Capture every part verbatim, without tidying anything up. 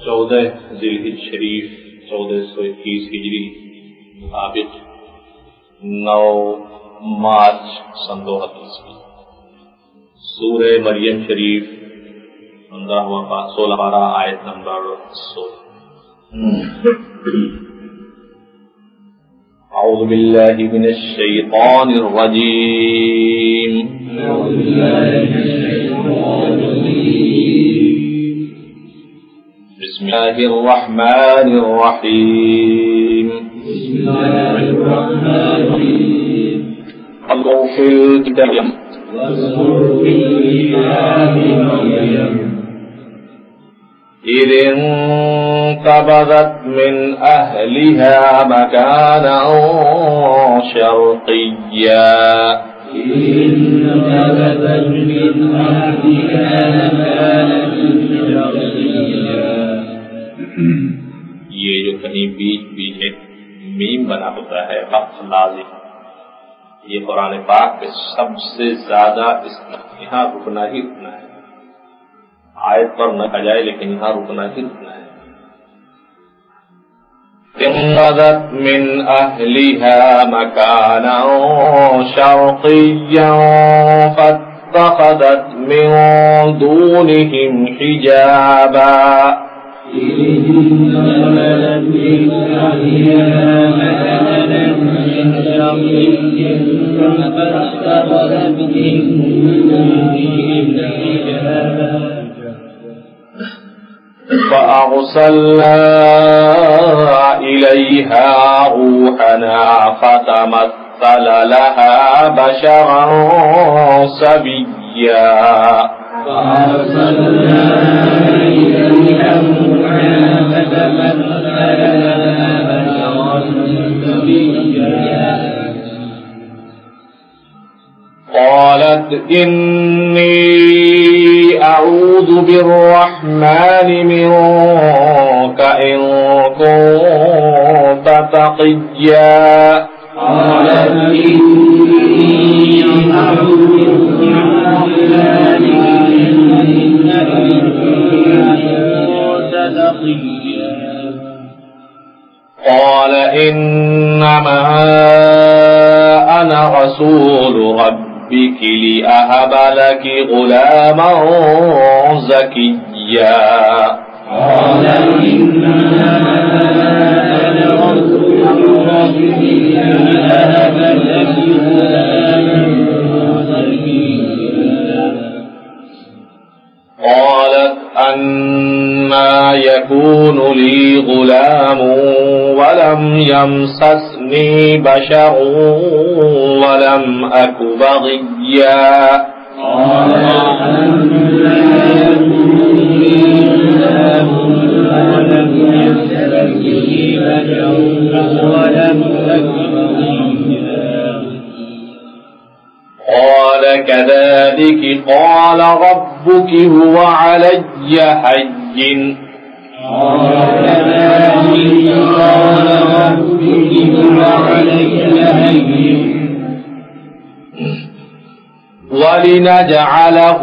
चौदह जिलहिज शरीफ चौदह सौ इक्कीस हिजरी मुताबिक नौ मार्च सन दो हजार ईस्वी। सूरह मरियम शरीफ पंद्रहवां पाठ सोलह बारह आयत नंबर सोलह। अऊज़ु बिल्लाहि मिनश शैतानिर रजीम। बिस्मिल्लाहिर रहमानिर रहीम। अल्लाहु फिल किताब إذ انتبذت من أهلها مكانا شرقيا ये जो कहीं बीच बीच में मीम बना होता है वक्त लाजिम, ये कुरान पाक में सबसे ज्यादा इस यहाँ रुकना ही रुकना है। आयत पर न आ जाए लेकिन यहाँ रुकना ही रुकना है। इंतबज़त मिन अहलिहा मकाना शर्क़िय्यन फत्तख़ज़त मिन दूनिहिम हिजाबा। فأرسلنا إليها روحنا فتمثل لها بشرا سويا فأرسلنا إليها روحنا فتمثل لها بشرا سويا قالت إني أعوذ بالرحمن منك إن كنت تقيا قالت إني أعوذ بالرحمن منك إن كنت تقيا قال إنما أنا رسول ربي بك لأهب لك غلاما زكيا قال إنما أنا رسول ربك لأهب لك غلاما زكيا قالت أنى يكون لي غلام ولم يمسسني بشر ولم أك بغيا قال أنى يكون لي غلام ولم يمسسني بشر ولم أك بغيا قال كذلك قال ربك هو علي هين قال كذلك قال ربك هو علي هين ولنجعله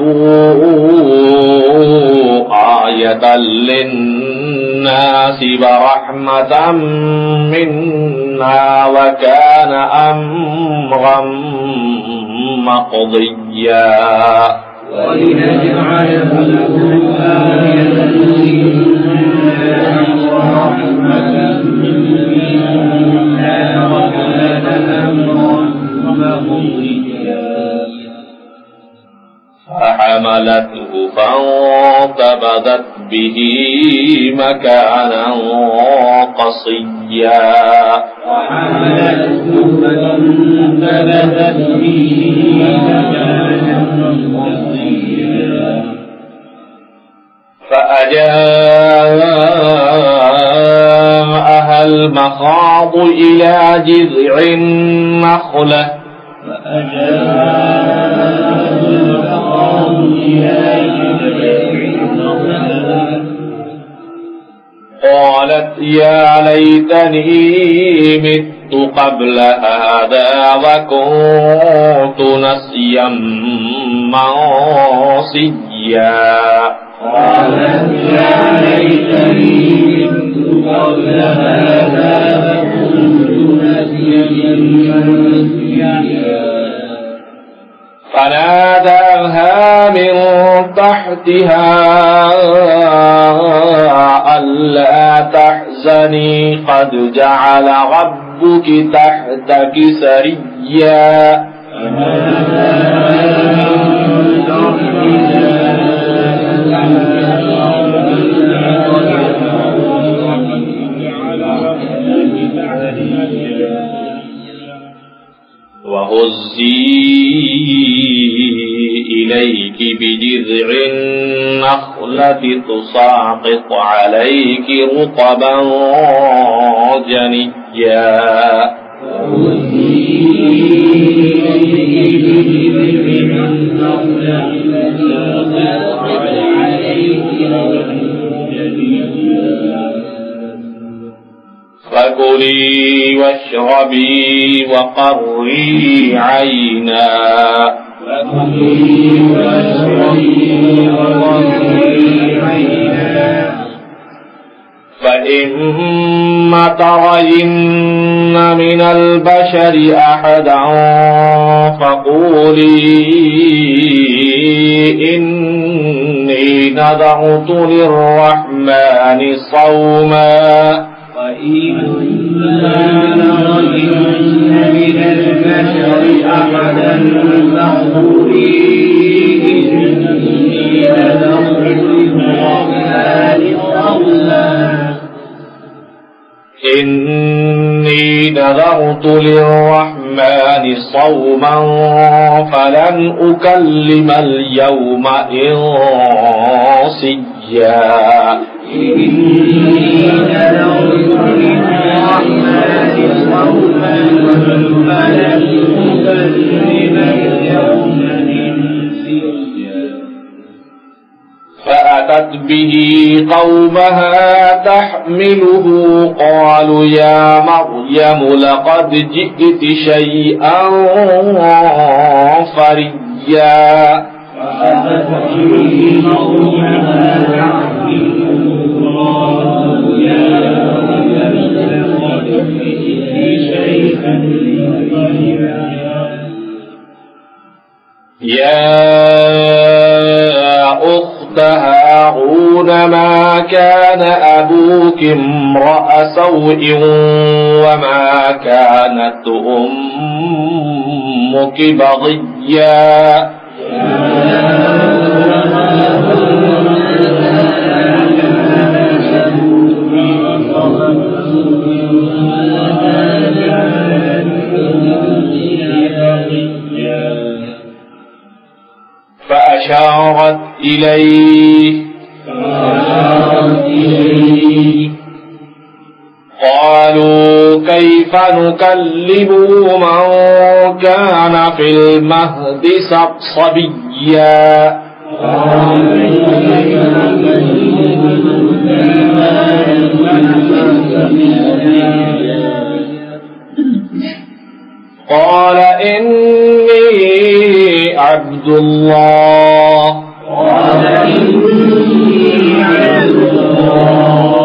آية للناس ورحمة منا وكان أمرا مقضيا ولنجعله آية للناس ورحمة منا وكان أمرا مقضيا فحملته فانتبذت به مكانا قصيا فحملته فانتبذت به مكانا قصيا فأجاءها المخاض إلى جذع النخلة قالت يا ليتني مت قبل هذا وكنت نسيا منسيا قالت يا ليتني تحتها ألا تحزني قد جعل ربك تحتك سريا وهزي إليك بجذع النخلة تساقط عليك رطبا جنيا فكلي واشربي وقري عينا فإما ترين من البشر أحدا فقولي إني نذرت للرحمن صوما وإما ترين من البشر أحدا فقولي إني نذرت للرحمن صوما إني نذرت للرحمن صوما فلن أكلم اليوم إنصيا إني نذرت للرحمن صوما فلن أكلم اليوم إنصيا فأتت به قومها تحمله قالوا يا مريم لقد جئت شيئا فريا فأتت به قومها تحمله قالوا يا مريم لقد جئت شيئا فريا يا أخت هارون ما كان أبوك امرأ سوء وما كانت أمك بغيا فأشارت إليه قالوا كيف نكلم من كان في المهد صبيا قال إني عبد الله قال إني عبد الله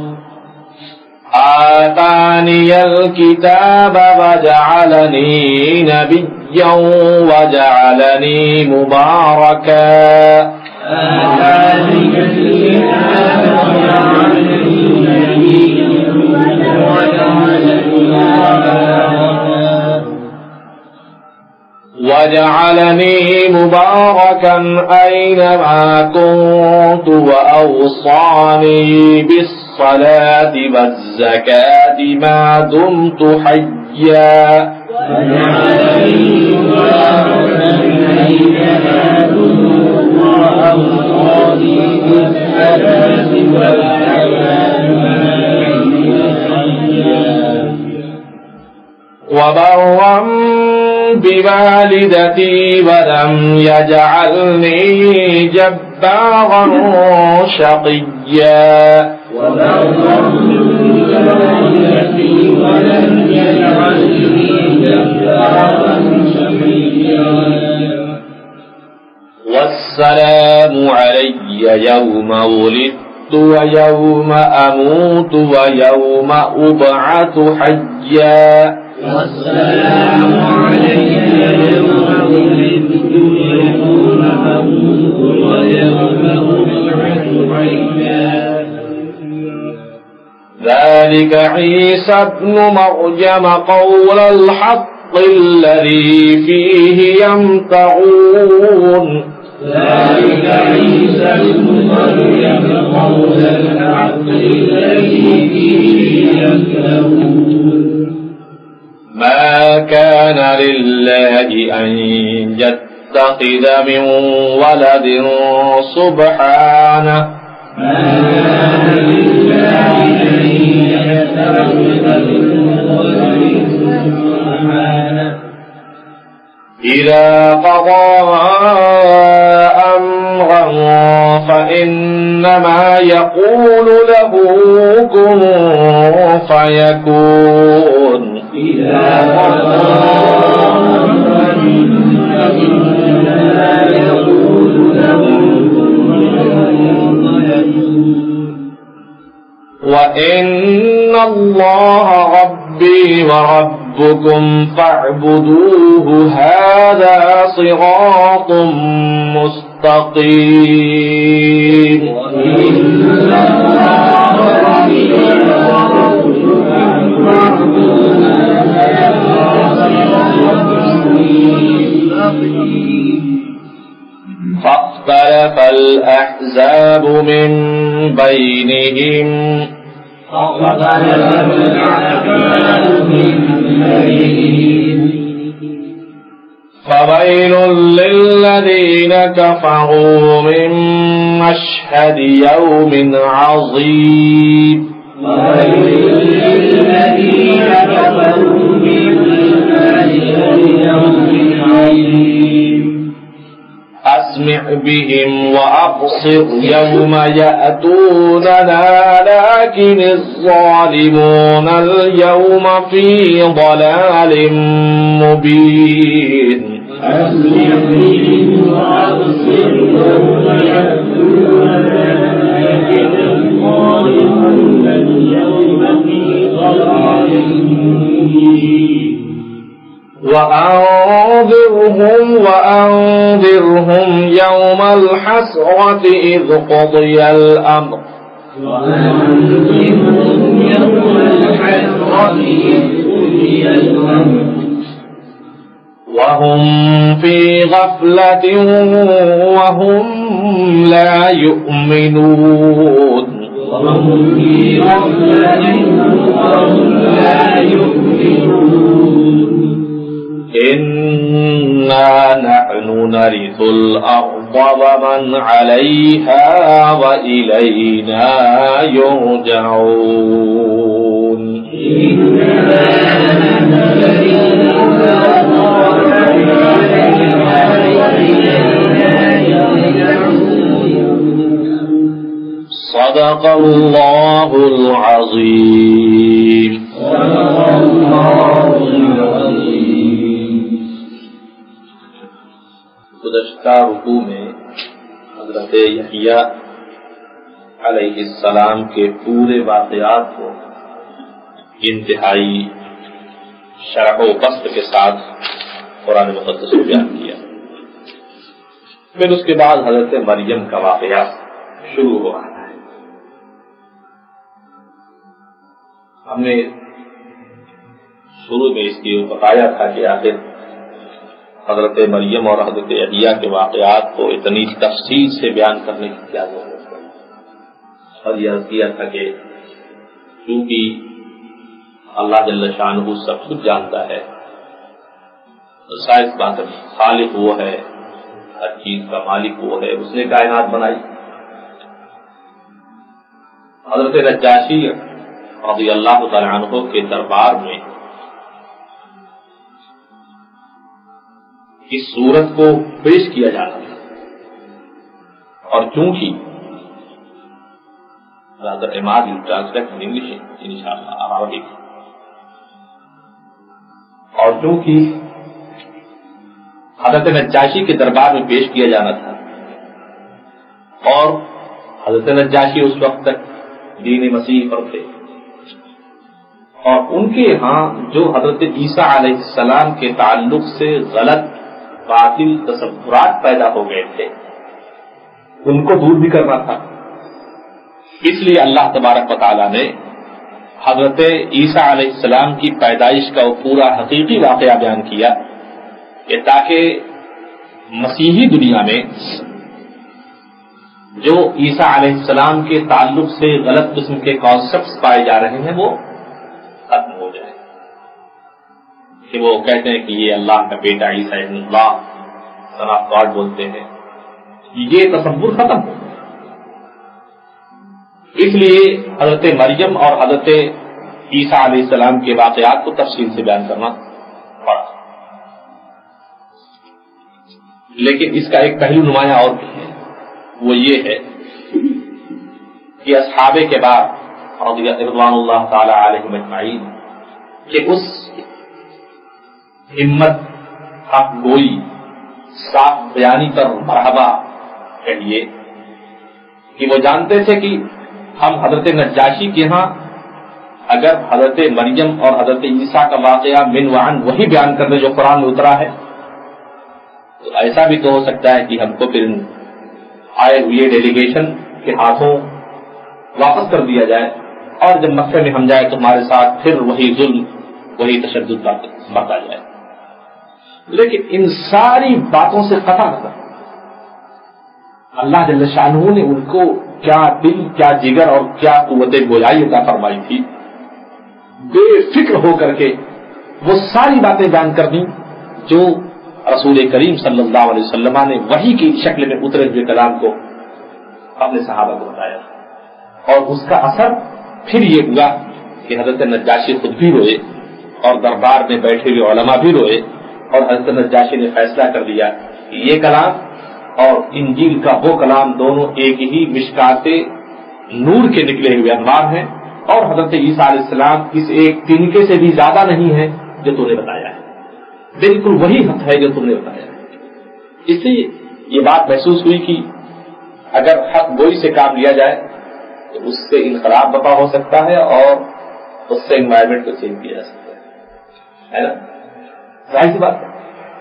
آتاني الكتاب وجعلني نبيا وجعلني مباركا آتاني الكتاب وجعلني نبيا وجعلني مباركا وجعلني مباركا أينما كنت وأوصاني بالصلاة والزكاة ما دمت حيا وجعلني مباركا أينما كنت وأوصاني بالصلاة والزكاة ما دمت حيا وبرا بوالدتي ولم يجعلني جبارا شقيا وبرا بوالدتي ولم يجعلني جبارا شقيا والسلام علي يوم ولدت ويوم أموت ويوم أبعث حيا والسلام علي يوم ولدت ويوم أموت ويوم أبعث حيا ذلك عيسى ابن مريم قول الحق الذي فيه يمترون ذلك عيسى ابن مريم قول الحق الذي فيه يمترون ما كان لله أن يتخذ من ولد سبحانه ما كان لله أن يتخذ من ولد سبحانه إذا قضى أمرا فإنما يقول له كن فيكون إذا قضى أمرا فإنما يقول له وإن الله ربي وربكم فاعبدوه هذا صراط مستقيم وإن الله ربي وربكم فاعبدوه هذا صراط مستقيم فاختلف الأحزاب من بينهم فاختلف الأحزاب من بينهم فويل للذين كفروا من مشهد يوم عظيم وويل للذين كفروا من مشهد يوم عظيم أسمع بهم وأبصر يوم يأتوننا لكن الظالمون اليوم في ضلال مبين أسمع بهم وأبصر يوم يأتوننا لكن الظالمون اليوم في ضلال مبين وأنذرهم وأنذرهم يوم الحسرة إذ قضي الأمر وأنذرهم يوم الحسرة إذ قضي الأمر وهم في غفلة وهم لا يؤمنون وهم في غفلة وهم لا يؤمنون إنا نحن نرث الأرض ومن عليها وإلينا يرجعون إنا نحن نرث الأرض ومن عليها وإلينا يرجعون صدق الله العظيم صدق الله العظيم گزشتہ رکوع میں حضرت یحییٰ علیہ السلام کے پورے واقعات کو انتہائی شرح و بسط کے ساتھ قرآن مقدس میں بیان کیا. پھر اس کے بعد حضرت مریم کا واقعہ شروع ہو رہا ہے. ہم نے شروع میں اس کی بتایا تھا کہ آخر حضرت مریم اور حضرت یحییٰ کے واقعات کو اتنی تفصیل سے بیان کرنے کی کیا ضرورت ہے, اور یہ کیا تھا کہ چونکہ اللہ جل شانہ سب کچھ جانتا ہے, شاید بات خالق وہ ہے, ہر چیز کا مالک وہ ہے, اس نے کائنات بنائی. حضرت نجاشی رضی اللہ تعالی عنہ کے دربار میں اس صورت کو پیش کیا جانا تھا, اور چونکہ rather Ahmad will translate in English inshallah Arabic, اور چونکہ حضرت نجاشی کے دربار میں پیش کیا جانا تھا, اور حضرت نجاشی اس وقت تک دین مسیح پر تھے, اور ان کے ہاں جو حضرت عیسیٰ علیہ السلام کے تعلق سے غلط باطل تصورات پیدا ہو گئے تھے ان کو دور بھی کرنا تھا. اس لیے اللہ تبارک و تعالیٰ نے حضرت عیسیٰ علیہ السلام کی پیدائش کا وہ پورا حقیقی واقعہ بیان کیا کہ تاکہ مسیحی دنیا میں جو عیسیٰ علیہ السلام کے تعلق سے غلط قسم کے کانسیپٹس پائے جا رہے ہیں وہ ختم ہو جائے. کہ وہ کہتے ہیں کہ یہ اللہ کا بیٹا عیسیٰ ابن اللہ سن آف گاڈ بولتے ہیں, یہ تصور ختم ہو. اس لیے حضرت مریم اور حضرت عیسیٰ علیہ السلام کے واقعات کو تفصیل سے بیان کرنا پڑا. لیکن اس کا ایک پہلو نمایاں اور بھی ہے, وہ یہ ہے کہ اصحاب کے بعد رضوان اللہ تعالی علیہم اجمعین کہ اس ہمت حق گوئی صاف بیانی پر مرحبا کہیے کہ وہ جانتے تھے کہ ہم حضرت نجاشی کے ہاں اگر حضرت مریم اور حضرت عیسیٰ کا واقعہ من وعن وہی بیان کرنے جو قرآن میں اترا ہے, تو ایسا بھی تو ہو سکتا ہے کہ ہم کو پھر آئے ہوئے ڈیلیگیشن کے ہاتھوں واپس کر دیا جائے اور جب مکے میں ہم جائے تو ہمارے ساتھ پھر وہی ظلم وہی تشدد برتا جائے. لیکن ان ساری باتوں سے قطع نظر اللہ جل شانہ نے ان کو کیا دل کیا جگر اور کیا قوت گویائی عطا فرمائی تھی, بے فکر ہو کر کے وہ ساری باتیں بیان کر دیں جو رسول کریم صلی اللہ علیہ وسلم نے وحی کی شکل میں اترے ہوئے کلام کو اپنے صحابہ کو بتایا. اور اس کا اثر پھر یہ ہوا کہ حضرت نجاشی خود بھی روئے اور دربار میں بیٹھے ہوئے علماء بھی روئے, اور حضرت نجاشی نے فیصلہ کر دیا کہ یہ کلام اور انجیل کا وہ کلام دونوں ایک ہی مشکات نور کے نکلے ہوئے انوار ہیں, اور حضرت عیسیٰ علیہ السلام اس ایک تنکے سے بھی زیادہ نہیں ہے جو تو نے بتایا ہے, بالکل وہی حق ہے جو تم نے بتایا ہے. اس لیے یہ بات محسوس ہوئی کہ اگر حق گوئی سے کام لیا جائے تو اس سے انقلاب برپا ہو سکتا ہے اور اس سے انوائرمنٹ کو چینج کیا جا سکتا ہے, ہے نا, ظاہر سی بات ہے.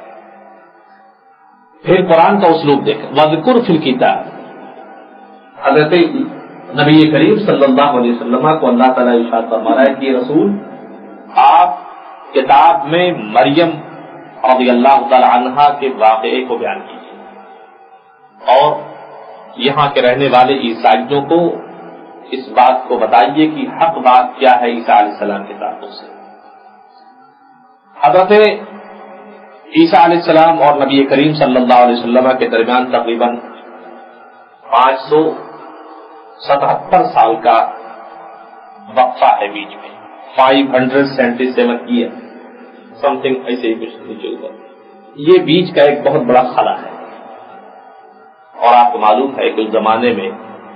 پھر قرآن کا اسلوب دیکھیں, وَذْكُرْ فِي الْكِتَابِ, حضرت نبی کریم صلی اللہ علیہ وسلم کو اللہ تعالیٰ ارشاد فرما رہا ہے کہ رسول آپ کتاب میں مریم رضی اللہ تعالی عنہا کے واقعے کو بیان کیجیے اور یہاں کے رہنے والے عیسائیوں کو اس بات کو بتائیے کہ حق بات کیا ہے عیسیٰ علیہ السلام کے تعلق سے. حضرت عیسیٰ علیہ السلام اور نبی کریم صلی اللہ علیہ وسلم کے درمیان تقریباً پانچ سو ستہتر سال کا وقفہ ہے بیچ میں, five hundred sixty seven year something ایسے ہی کچھ نیچے اوپر. یہ بیچ کا ایک بہت بڑا خلا ہے, اور آپ کو معلوم ہے کہ اس زمانے میں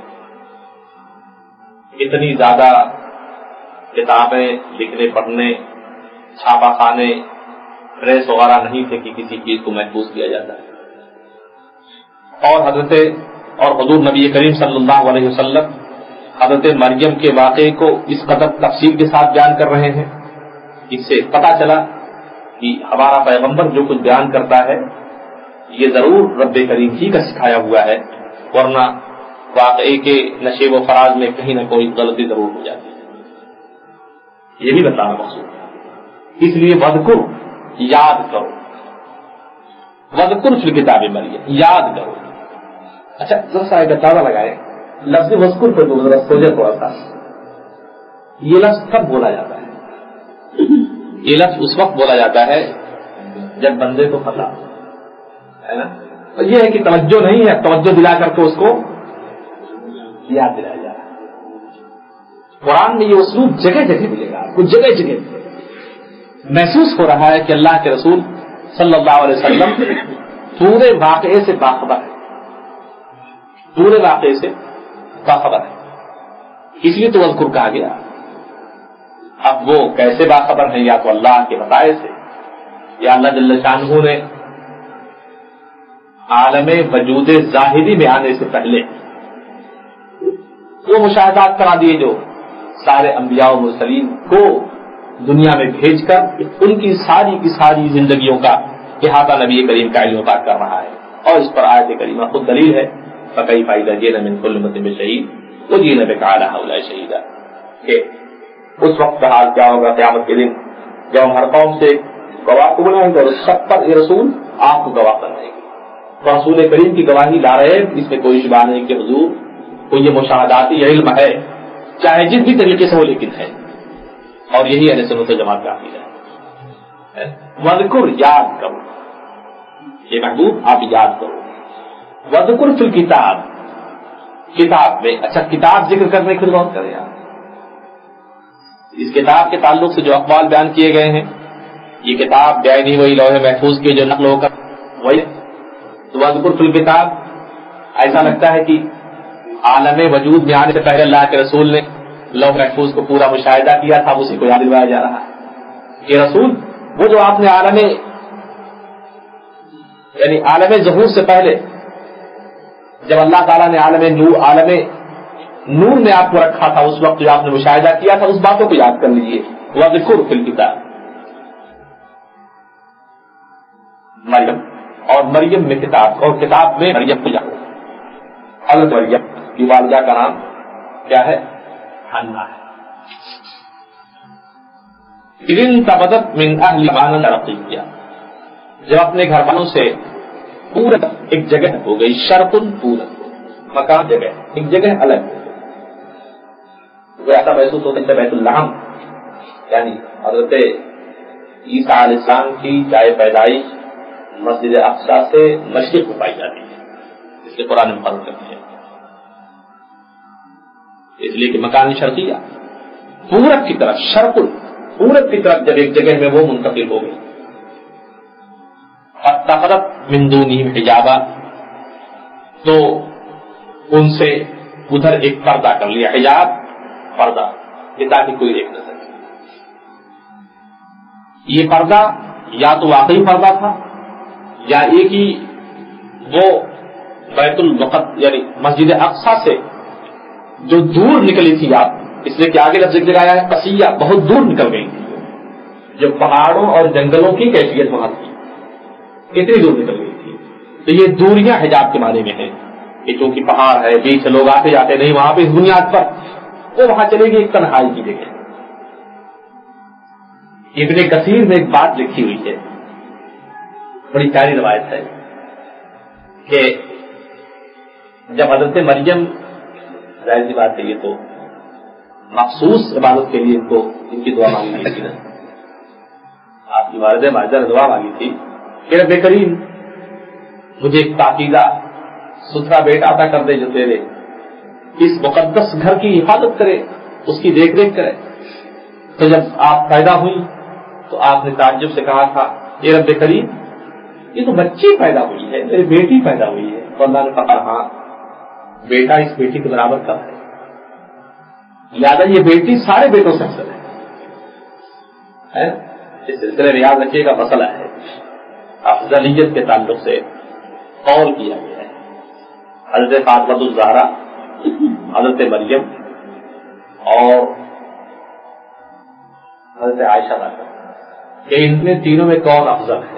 اتنی زیادہ کتابیں لکھنے پڑھنے چھاپا خانے پریس وغیرہ نہیں تھے کہ کسی چیز کو محفوظ کیا جاتا ہے. اور حضرت اور حضور نبی کریم صلی اللہ علیہ وسلم حضرت مریم کے واقعے کو اس قدر تفصیل کے ساتھ بیان کر رہے ہیں, اس سے پتہ چلا کہ ہمارا پیغمبر جو کچھ بیان کرتا ہے یہ ضرور رب کریم ہی کا سکھایا ہوا ہے, ورنہ واقعے کے نشے و فراز میں کہیں نہ کوئی غلطی ضرور ہو جاتی ہے. یہ بھی بتانا مقصود ہے. اس لیے وذکر یاد کرو, وذکر فی الکتاب مریم یاد کرو. اچھا ذرا سا ایک اندازہ لگائے, لفظ وذکر پر جو ذرا سوچے تھوڑا سا, یہ لفظ کب بولا جاتا ہے؟ یہ لفظ اس وقت بولا جاتا ہے جب بندے کو پتہ ہے نا, یہ ہے کہ توجہ نہیں ہے, توجہ دلا کر کے اس کو یاد دلایا جا رہا ہے. قرآن میں یہ اسلوب جگہ جگہ ملے گا آپ کو, جگہ جگہ محسوس ہو رہا ہے کہ اللہ کے رسول صلی اللہ علیہ وسلم پورے واقعے سے باخبر ہے, پورے واقعے سے باخبر ہے, اس لیے تو وذکر کہا گیا. اب وہ کیسے باخبر ہیں, یا تو اللہ کے بتائے سے, یا اللہ جل شانہ نے عالم وجود ظاہری میں آنے سے پہلے وہ مشاہدات کرا دیے جو سارے انبیاء و مرسلین کو دنیا میں بھیج کر ان کی ساری کی ساری زندگیوں کا احاطہ نبی کریم کا علم پاک کر رہا ہے. اور اس پر آیت کریمہ خود دلیل ہے. فَكَيْفَ إِذَا جِئْنَا مِنْ كُلِّ أُمَّةٍ بِشَهِيدٍ وَجِئْنَا بِكَ عَلَىٰ هَٰؤُلَاءِ شَهِيدًا. کہ اس وقت کا حال کیا ہوگا قیامت کے دن جب ہم ہر قوم سے گواہ کو بلائیں گے اور سب پر یہ رسول آپ کو گواہ کرائیں گے. تو رسول کریم کی گواہی لا رہے, اس میں کوئی شبہ نہیں کہ حضور کو یہ مشاہداتی علم ہے, چاہے جس بھی طریقے سے ہو, لیکن ہے. اور یہی اہل سنت و جماعت کا عقیدہ ہے. وذکر, یاد کرو, یہ محبوب آپ یاد کرو. وذکر فی الکتاب, کتاب میں. اچھا کتاب ذکر کرنے کی غور کریں آپ. اس کتاب کے تعلق سے جو اقوال بیان کیے گئے ہیں, یہ کتاب بیان نہیں وہی لوح محفوظ کی جو نقل ہو کر وہی. تو وذکر فی الکتاب, ایسا لگتا ہے کہ عالم وجود میں آنے سے پہلے اللہ کے رسول نے لوح محفوظ کو پورا مشاہدہ کیا تھا, اسی کو یاد دلوایا جا رہا ہے کہ رسول وہ جو آپ نے عالم یعنی عالم ظہور سے پہلے جب اللہ تعالیٰ نے عالم نور عالم نور میں آپ کو رکھا تھا, اس وقت جو آپ نے مشاہدہ کیا تھا اس باتوں کو یاد کر لیجیے. وذکر فی الکتاب مریم, اور مریم میں کتاب, اور کتاب میں مریم کو یاد. حضرت مریم کی والدہ کا نام کیا ہے؟ حنا ہے. اذن تبدت من اہل مکان شرقیہ, جب اپنے گھر والوں سے پورا ایک جگہ ہو گئی. شرقن پورا مکان جگہ, ایک جگہ الگ ہو گئی. ایسا محسوس ہوتا ہے بیت اللحم, یعنی حضرت عیسیٰ علیہ السلام کی جائے پیدائش مسجد اقصی سے مشرق میں پائی جاتی ہے, اس لیے قرآن میں فرق کرتی ہے, اس لیے کہ مکان شرقیہ پورب کی طرف, شرق پورب کی طرف جب ایک جگہ میں وہ منتقل ہو گئی. اتخذت من دونہم حجابا, تو ان سے ادھر ایک پردہ کر لیا. حجاب پردہ, یہ تاکہ کوئی دیکھ نہ سکے. یہ پردہ یا تو واقعی پردہ تھا یا ایک ہی وہ بیت المقدس یعنی مسجد اقصی سے جو دور نکلی تھی, آپ اس لیے کہ آگے لفظ ذکر آیا ہے قصیہ, بہت دور نکل گئی تھی, جو پہاڑوں اور جنگلوں کی کیفیت وہاں تھی, اتنی دور نکل گئی تھی. تو یہ دوریاں حجاب کے معنی میں ہیں کہ چونکہ پہاڑ ہے, بیچ لوگ آتے جاتے نہیں, وہاں پہ اس بنیاد پر وہ وہاں چلے گی ایک تنہائی کی جگہ. ابن کثیر میں ایک بات لکھی ہوئی ہے, بڑی پیاری روایت ہے کہ جب حضرت مریم, ظاہر سی بات ہے یہ تو مخصوص عبادت کے لیے ان کو ان کی دعا مانگی گئی تھی نا, آپ کی والدہ ماجدہ نے دعا مانگی تھی کہ رب کریم مجھے ایک پاکیزہ ستھرا بیٹا عطا کر دے جو تیرے اس مقدس گھر کی حفاظت کرے, اس کی دیکھ ریکھ کرے. تو جب آپ پیدا ہوئی تو آپ نے تعجب سے کہا تھا اے رب کریم یہ تو بچی پیدا ہوئی ہے, میری بیٹی پیدا ہوئی ہے. تو اللہ نے کہا ہاں بیٹا اس بیٹی کے برابر کب ہے, لہٰذا یہ بیٹی سارے بیٹوں سے افضل ہے. اس سلسلے میں یاد رکھیے گا مسئلہ ہے افضلیت کے تعلق سے قول کیا گیا ہے. حضرت فاطمہ الزہرا, حضرت مریم اور حضرت عائشہ کہ ان میں تینوں میں کون افضل ہے.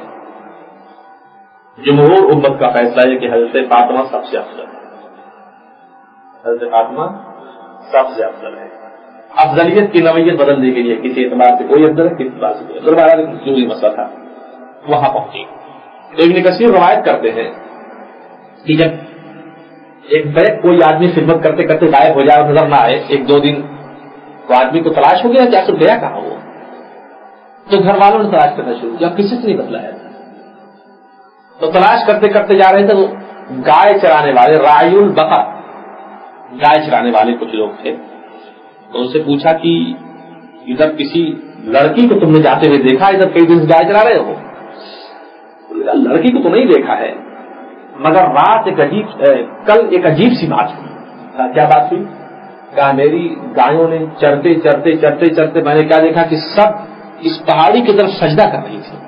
جمہور امت کا فیصلہ ہے کہ حضرت فاطمہ سب سے افضل ہے, حضرت فاطمہ سب سے افضل ہے. افضلیت کی نوعیت بدل دی گئی ہے, کسی اعتبار سے کوئی افضل ہے, کسی اعتبار سے کوئی افضل. ضروری مسئلہ تھا وہاں پہنچی. تو ابن کثیر روایت کرتے ہیں کہ جب ایک بیک کوئی آدمی خدمت کرتے کرتے غائب ہو جائے اور نظر نہ آئے, ایک دو دن تو آدمی کو تلاش ہو گیا کہ آخر گیا کہاں وہ, تو گھر والوں نے تلاش کرنا شروع کیا, کسی سے نہیں بتلایا. تو تلاش کرتے کرتے جا رہے تھے, تو گائے چرانے والے راعی البقر, گائے چرانے والے کچھ لوگ تھے, تو ان سے پوچھا کہ ادھر کسی لڑکی کو تم نے جاتے ہوئے دیکھا, ادھر کئی دن سے گائے چرا رہے ہو؟ لڑکی کو تو نہیں دیکھا ہے, مگر رات ایک عجیب کل ایک عجیب سی بات ہوئی. کیا بات ہوئی؟ کہا میری گایوں نے چرتے چرتے چرتے چرتے میں نے کیا دیکھا کہ سب اس پہاڑی کی طرف سجدہ کر رہی تھی.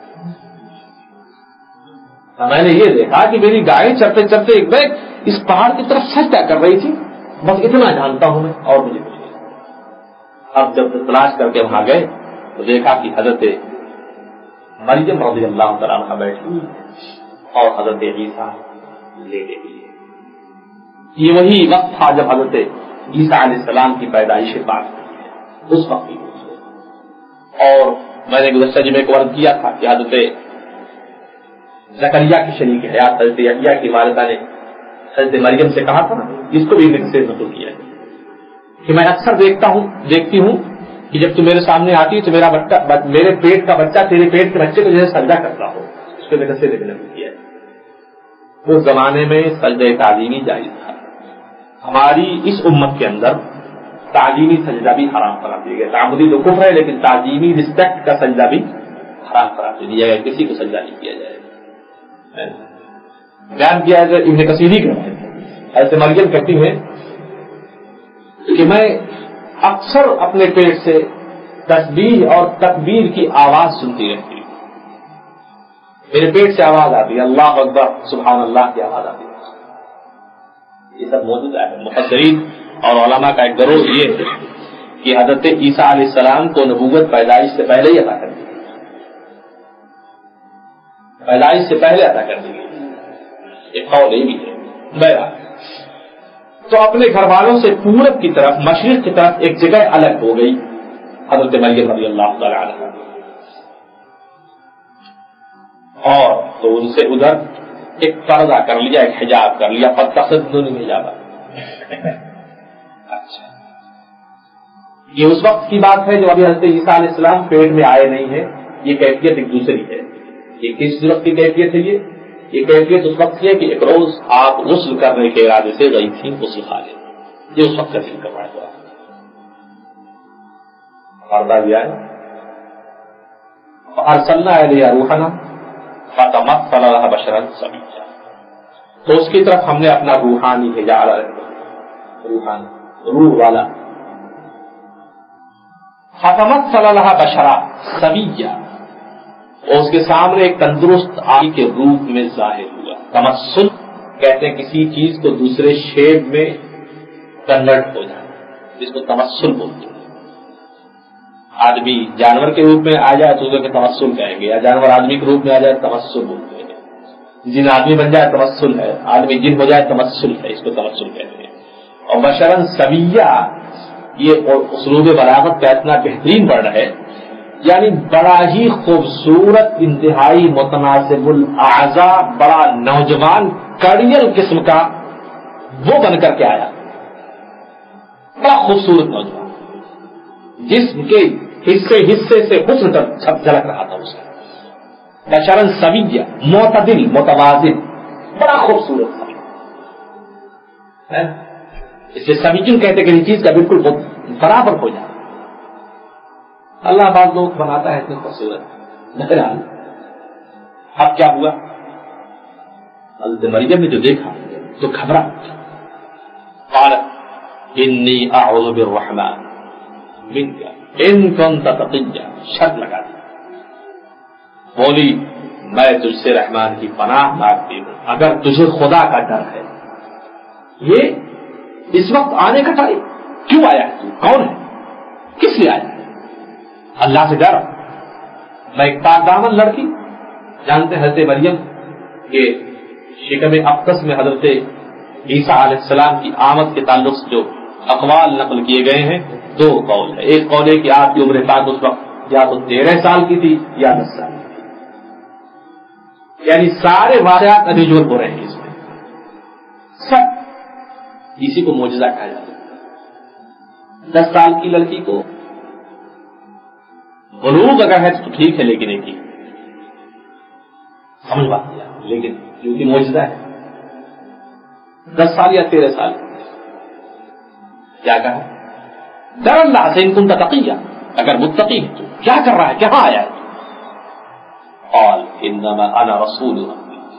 میں نے یہ دیکھا کہ میری گائیں چرتے چرتے ایک بیگ اس پہاڑ کی طرف سجدہ کر رہی تھی, بس اتنا جانتا ہوں میں, اور مجھے کچھ نہیں. اب جب تلاش کر کے وہاں گئے تو دیکھا کہ حضرت مریم رضی اللہ تعالیٰ عنہ بیٹھی ہوئی اور حضرت عیسیٰ لیٹے ہوئے. یہ وہی وقت تھا جب حضرت عیسیٰ علیہ السلام کی پیدائش بات ہوئی ہے، اس وقت. اور میں نے گزشتہ جمعے کو عرض کیا تھا کہ حضرت زکریا کی شریک حیات حضرت یحییٰ کی والدہ نے حضرت مریم سے کہا تھا نا، اس کو بھی ابن کثیر نقل کیا ہے کہ میں اکثر دیکھتا ہوں دیکھتی ہوں کہ جب تو میرے سامنے آتی ہے تو میرا بچہ میرے پیٹ کا بچہ تیرے پیٹ کے بچے کو جیسے سجدہ کرتا ہو. اس کو ابن کثیر نے نقل کیا ہے. اس زمانے میں سجدہ تعظیمی جائز تھا. ہماری اس امت کے اندر تعظیمی سجدہ بھی حرام قرار دیا گیا. تعبدی تو کفر ہے لیکن تعظیمی رسپیکٹ کا سجدہ بھی حرام قرار دے دیا گیا. کسی کو سجدہ نہیں کیا جائے. بیان کیا ہے ابن کثیر ہی کرتے ہیں. حضرت مریم کہتی ہیں کہ میں اکثر اپنے پیٹ سے تسبیح اور تکبیر کی آواز سنتی رہتی ہوں. میرے پیٹ سے آواز آتی ہے اللہ اکبر سبحان اللہ کی آواز آتی ہے. یہ سب موجود ہے. مفسرین اور علماء کا ایک گروہ یہ ہے کہ حضرت عیسیٰ علیہ السلام کو نبوت پیدائش سے پہلے ہی عطا کر دی گئی. پیدائش سے پہلے عطا کر دی گئی. ایک قول یہ بھی ہے. بہرحال تو اپنے گھر والوں سے پورب کی طرف مشرق کی طرف ایک جگہ الگ ہو گئی حضرت مریم رضی اللہ تعالی عنہ. اور تو ان سے ادھر ایک پردہ کر لیا، ایک حجاب کر لیا. فتخذن حجابا. اچھا یہ اس وقت کی بات ہے جب ابھی حضرت عیسیٰ علیہ السلام پیٹ میں آئے نہیں ہے. یہ کیفیت ایک دوسری ہے. یہ کس وقت کی کیفیت ہے؟ یہ یہ کیفیت اس وقت کی ہے کہ ایک روز آپ غسل کرنے کے ارادے سے گئی تھی غسل کھا لیں. یہ اس وقت کا دل کروایا ہوا پردہ دیا ہے. ارسلنا الیہ روحنا فتمثل لها بشرا سویا. تو اس کی طرف ہم نے اپنا روحانی بھیجا. روحانی روح والا. فتمثل لها بشرا سویا. اور اس کے سامنے ایک تندرست آدمی کے روپ میں ظاہر ہوا. تمثل کہتے ہیں کسی چیز کو دوسرے شیپ میں کنورٹ ہو جانا، جس کو تمثل بولتے ہیں. آدمی جانور کے روپ میں آ جائے تو اسے تمثل کہیں گے، یا جانور آدمی کے روپ میں آ جائے تمثل بولتے ہیں. جن آدمی بن جائے تمثل ہے، آدمی جن ہو جائے تمثل ہے، اس کو تمثل کہتے ہیں. اور بشرن سویہ یہ اسلوب بلاغت کا اتنا بہترین ورڈ ہے، یعنی بڑا ہی خوبصورت، انتہائی متناسب الاعضاء، بڑا نوجوان کڑیل قسم کا وہ بن کر کے آیا. بڑا خوبصورت نوجوان، جسم کے حصے حصے سے حسن جھلک رہا تھا اس کا. بشرن سویہ معتدل متوازن، بڑا خوبصورت تھا. اسے سویجن کہتے کہ چیز کا بالکل برابر ہو جائے. اللہ بعض لوگ بناتا ہے اتنے خوبصورت. بہرحال اب کیا ہوا؟ حضرت مریم نے جو دیکھا تو گھبرا. قالت انی اعوذ بالرحمن منک ان کنت تقیا. شرط لگا دی. بولی میں تجھ سے رحمان کی پناہ مانگتی ہوں اگر تجھے خدا کا ڈر ہے. یہ اس وقت آنے کا ٹائم کیوں آیا ہے؟ کون ہے؟ کس لیے آیا ہے؟ اللہ سے ڈر. میں ایک پاک دامن لڑکی، جانتے حضرت مریم کے شکم اقدس میں حضرت عیسیٰ علیہ السلام کی آمد کے تعلق سے جو اقوال نقل کیے گئے ہیں دو قول ہے. ایک قول ہے کہ آپ کی عمر پاک اس وقت یا تو تیرہ سال کی تھی یا دس سال کی تھی. یعنی سارے واقعات انجور ہو رہے ہیں اس میں. سب اسی کو معجزہ کہا جاتا ہے. دس سال کی لڑکی کو بلوغ اگر ہے تو ٹھیک ہے، لیکن ایک ہی سمجھ بات کیا، لیکن کیونکہ معجزہ ہے. دس سال یا تیرہ سال کیا کہا؟ ڈر اللہ سے ان کنت تقیا، اگر متقی ہے تو کیا کر رہا ہے، کہاں آیا ہے؟ قال انما انا رسول ربک.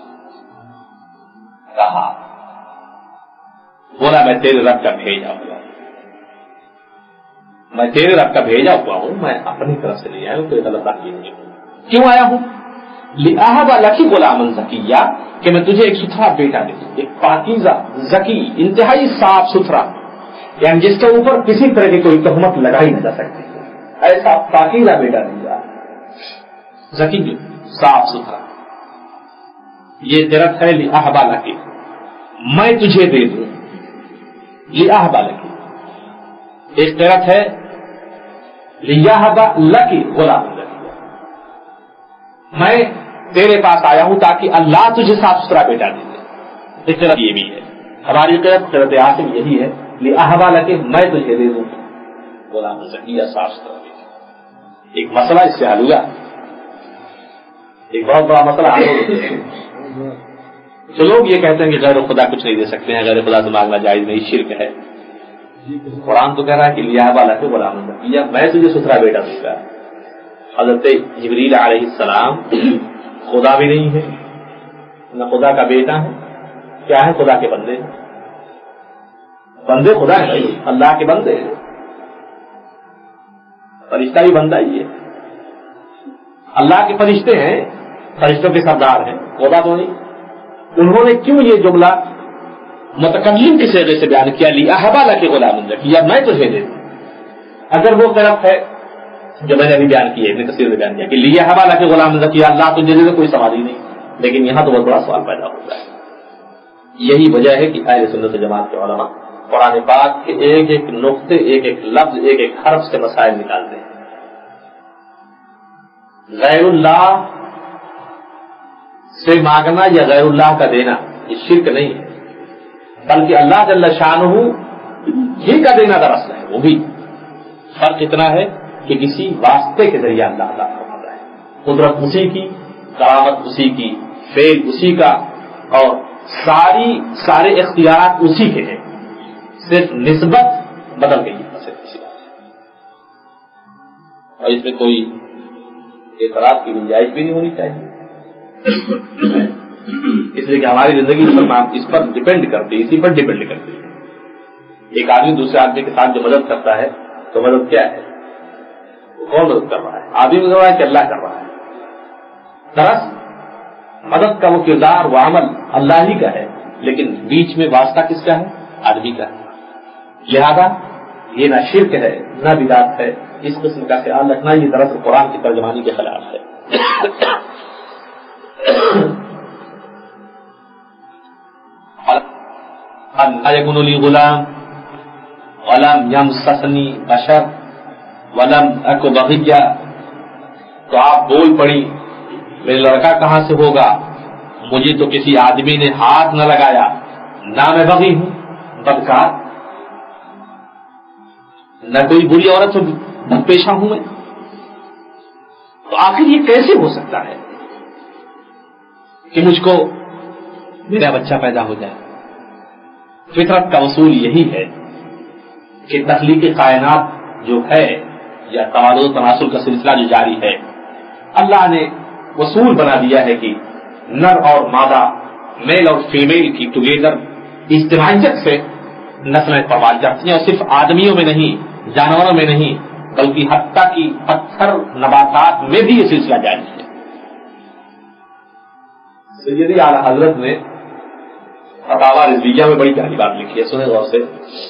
کہا بولا میں تیرے رب کا بھیجا ہوا میں تیرے رب کا بھیجا ہوا ہوں، میں اپنی طرف سے نہیں آیا ہوں، کوئی غلط بات نہیں ہوں. کیوں آیا ہوں؟ لأہب لک غلاما زکیا، کہ میں تجھے ایک ستھرا بیٹا دے دوں، ایک پاکیزہ زکی انتہائی صاف ستھرا، یعنی جس کے اوپر کسی طرح کی کوئی تہمت لگائی نہ جا سکتی، ایسا پاکیزہ بیٹا دوں گا. زکی صاف ستھرا. یہ درخت ہے لِأَحْبَ لَكِ, میں تجھے دے دوں. لِأَحْبَ لَكِ. ایک درخت ہے لِيَحْبَ لَكِ غلام زکیہ, میں تیرے پاس آیا ہوں تاکہ اللہ تجھے صاف ستھرا بیٹا دے دے. اس طرح یہ بھی ہے ہماری قرأت, قرأت عاصم یہی ہے لِأَحْبَ لَكِ, میں تجھے دے دوں غلام زکیہ صاف ستھرا بیٹا. ایک مسئلہ اس سے حل ہوا, ایک بہت بڑا مسئلہ حل ہو. تو لوگ یہ کہتے ہیں کہ غیر خدا کچھ نہیں دے سکتے ہیں, غیر خدا سے مانگنا جائز نہیں, شرک ہے. قرآن تو کہہ رہا ہے کہ لِيَحْبَ لَكِ غلام زکیہ, میں تجھے ستھرا بیٹا دوں گا. حضرت جبریل علیہ السلام خدا بھی نہیں ہے, نہ خدا کا بیٹا ہے, کیا ہے خدا کے بندے. بندے خدا ہے بھائی, اللہ کے بندے ہیں. فرشتہ بھی بندہ ہی ہے, اللہ کے فرشتے ہیں, فرشتوں کے سردار ہیں, خدا تو نہیں. انہوں نے کیوں یہ جملہ متکلم کے صیغے سے بیان کیا لِأَحْبَ لَكِ غلام زکیہ, میں تجھے دے دوں. اگر وہ طرف ہے جو میں نے ابھی بیان کی ہے, ابن کثیر نے بیان کیا کہ لِأَحْبَ لَكِ غلام زکیہ, اللہ تجھے دے دے, کوئی سوال ہی نہیں. لیکن یہاں تو بہت بڑا سوال پیدا ہوتا ہے. یہی وجہ ہے کہ اہل سنت جماعت کے علماء قرآن پاک کے ایک ایک نقطے, ایک ایک لفظ, ایک ایک حرف سے مسائل نکالتے ہیں. غیر اللہ سے مانگنا یا غیر اللہ کا دینا یہ شرک نہیں ہے, بلکہ اللہ جل شانہ ہی کا دینا دراصل ہے. وہ بھی فرق اتنا ہے کہ کسی واسطے کے ذریعے اللہ عطا فرماتا ہے. قدرت اسی کی, کرامت اسی کی, فعل اسی کا, اور ساری سارے اختیارات اسی کے ہیں, صرف نسبت بدل گئی ہے, صرف اسی بات ہے. اور اس میں کوئی اعتراض کی گنجائش بھی نہیں ہونی چاہیے, اس لیے کہ ہماری زندگی اس پر ڈپینڈ کرتی ہے, اسی پر ڈپینڈ کرتی ہے. ایک آدمی دوسرے آدمی کے ساتھ جو مدد کرتا ہے تو مدد کیا ہے, کون مدد کر رہا ہے, آدمی کر رہا ہے کہ اللہ کر رہا ہے. دراصل مدد کا وہ کردار, وہ عمل اللہ ہی کا ہے, لیکن بیچ میں واسطہ کس کا ہے, آدمی کا ہے. لہذا یہ نہ شرک ہے نہ بدعت ہے. اس قسم کا خیال رکھنا یہ دراصل قرآن کی ترجمانی کے خلاف ہے. يكن لي غلام ولم يمسسني بشر ولم أك بغيا. تو آپ بول پڑی میرے لڑکا کہاں سے ہوگا, مجھے تو کسی آدمی نے ہاتھ نہ لگایا, نہ میں بغی ہوں, بدکار, نہ کوئی بری عورت ہوں, بد پیشہ ہوں میں. تو آخر یہ کیسے ہو سکتا ہے کہ مجھ کو میرا بچہ پیدا ہو جائے. فطرت کا اصول یہی ہے کہ تخلیق کائنات جو ہے یا توالد و تناسل کا سلسلہ جو جاری ہے, اللہ نے اصول بنا دیا ہے کہ نر اور مادہ, میل اور فیمیل کی ٹوگیدر اجتماعیت سے نسلیں پرواز جاتی ہیں, اور صرف آدمیوں میں نہیں, جانوروں میں نہیں, بلکہ حتیٰ کی پتھر نباتات میں بھی یہ سلسلہ جاری ہے. سیدی اعلیٰ حضرت نے فتاوی رضویہ میں بڑی پیاری بات لکھی ہے, سنیں غور سے.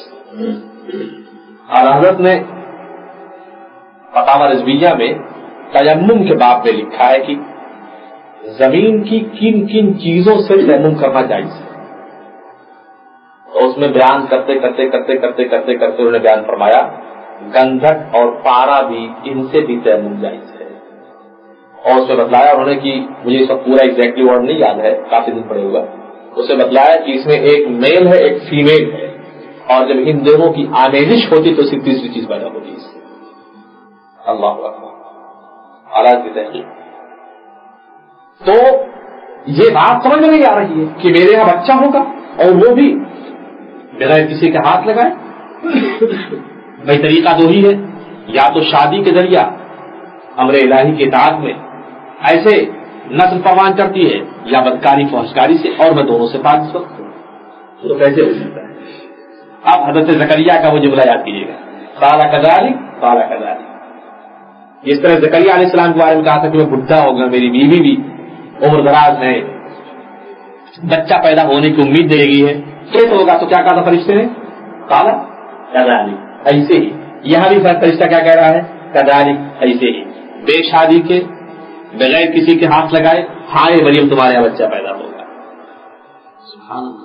اعلیٰ حضرت نے فتاوی رضویہ میں تیمم کے باب میں لکھا ہے کہ زمین کی کن کن چیزوں سے تیمم کرنا جائز ہے. تو اس میں بیان کرتے کرتے کرتے کرتے کرتے کرتے انہوں نے بیان فرمایا گندھک اور پارا بھی, ان سے بھی تیمم جائز ہے. اور اس میں بتلایا انہوں نے کہ مجھے اس وقت پورا ایگزیکٹلی ورڈ نہیں یاد ہے, کافی دن پڑے ہوگا. اسے بتلایا کہ اس میں ایک میل ہے ایک فیمیل ہے, اور جب ان دونوں کی آمیزش ہوتی تو صرف تیسری چیز پیدا ہوتی ہے. اللہ اکبر, حالات کی تحقیق. تو یہ بات سمجھ میں نہیں آ رہی ہے کہ میرے یہاں بچہ ہوگا اور وہ بھی بغیر کسی کے ہاتھ لگائے. بھائی طریقہ دو ہی ہے, یا تو شادی کے ذریعہ امر الہی کے اطاعت میں ایسے نسل پروان چڑھتی ہے, یا بدکاری فحشکاری سے, اور میں دونوں سے پاک اس وقت ہوں. تو کیسے ہو سکتا ہے؟ اب حضرت زکریا کا وہ جملہ یاد کیجیے گا, قال کذالک قال کذالک. جس طرح زکریا علیہ السلام کے بارے میں کہا تھا کہ میں بڈھا ہو گیا, میری بیوی بھی عمر دراز ہے, بچہ پیدا ہونے کی امید دے گی ہے, کیسے ہوگا؟ تو کیا کہا تھا فرشتے نے؟ قال کذالک, ایسے ہی. یہاں بھی فرشتہ کیا کہہ رہا ہے؟ کذالک, ایسے ہی. بے شادی کے بغیر کسی کے ہاتھ لگائے، ہاں یہ مریم تمہارے یہاں بچہ پیدا ہوگا. سبحان اللہ.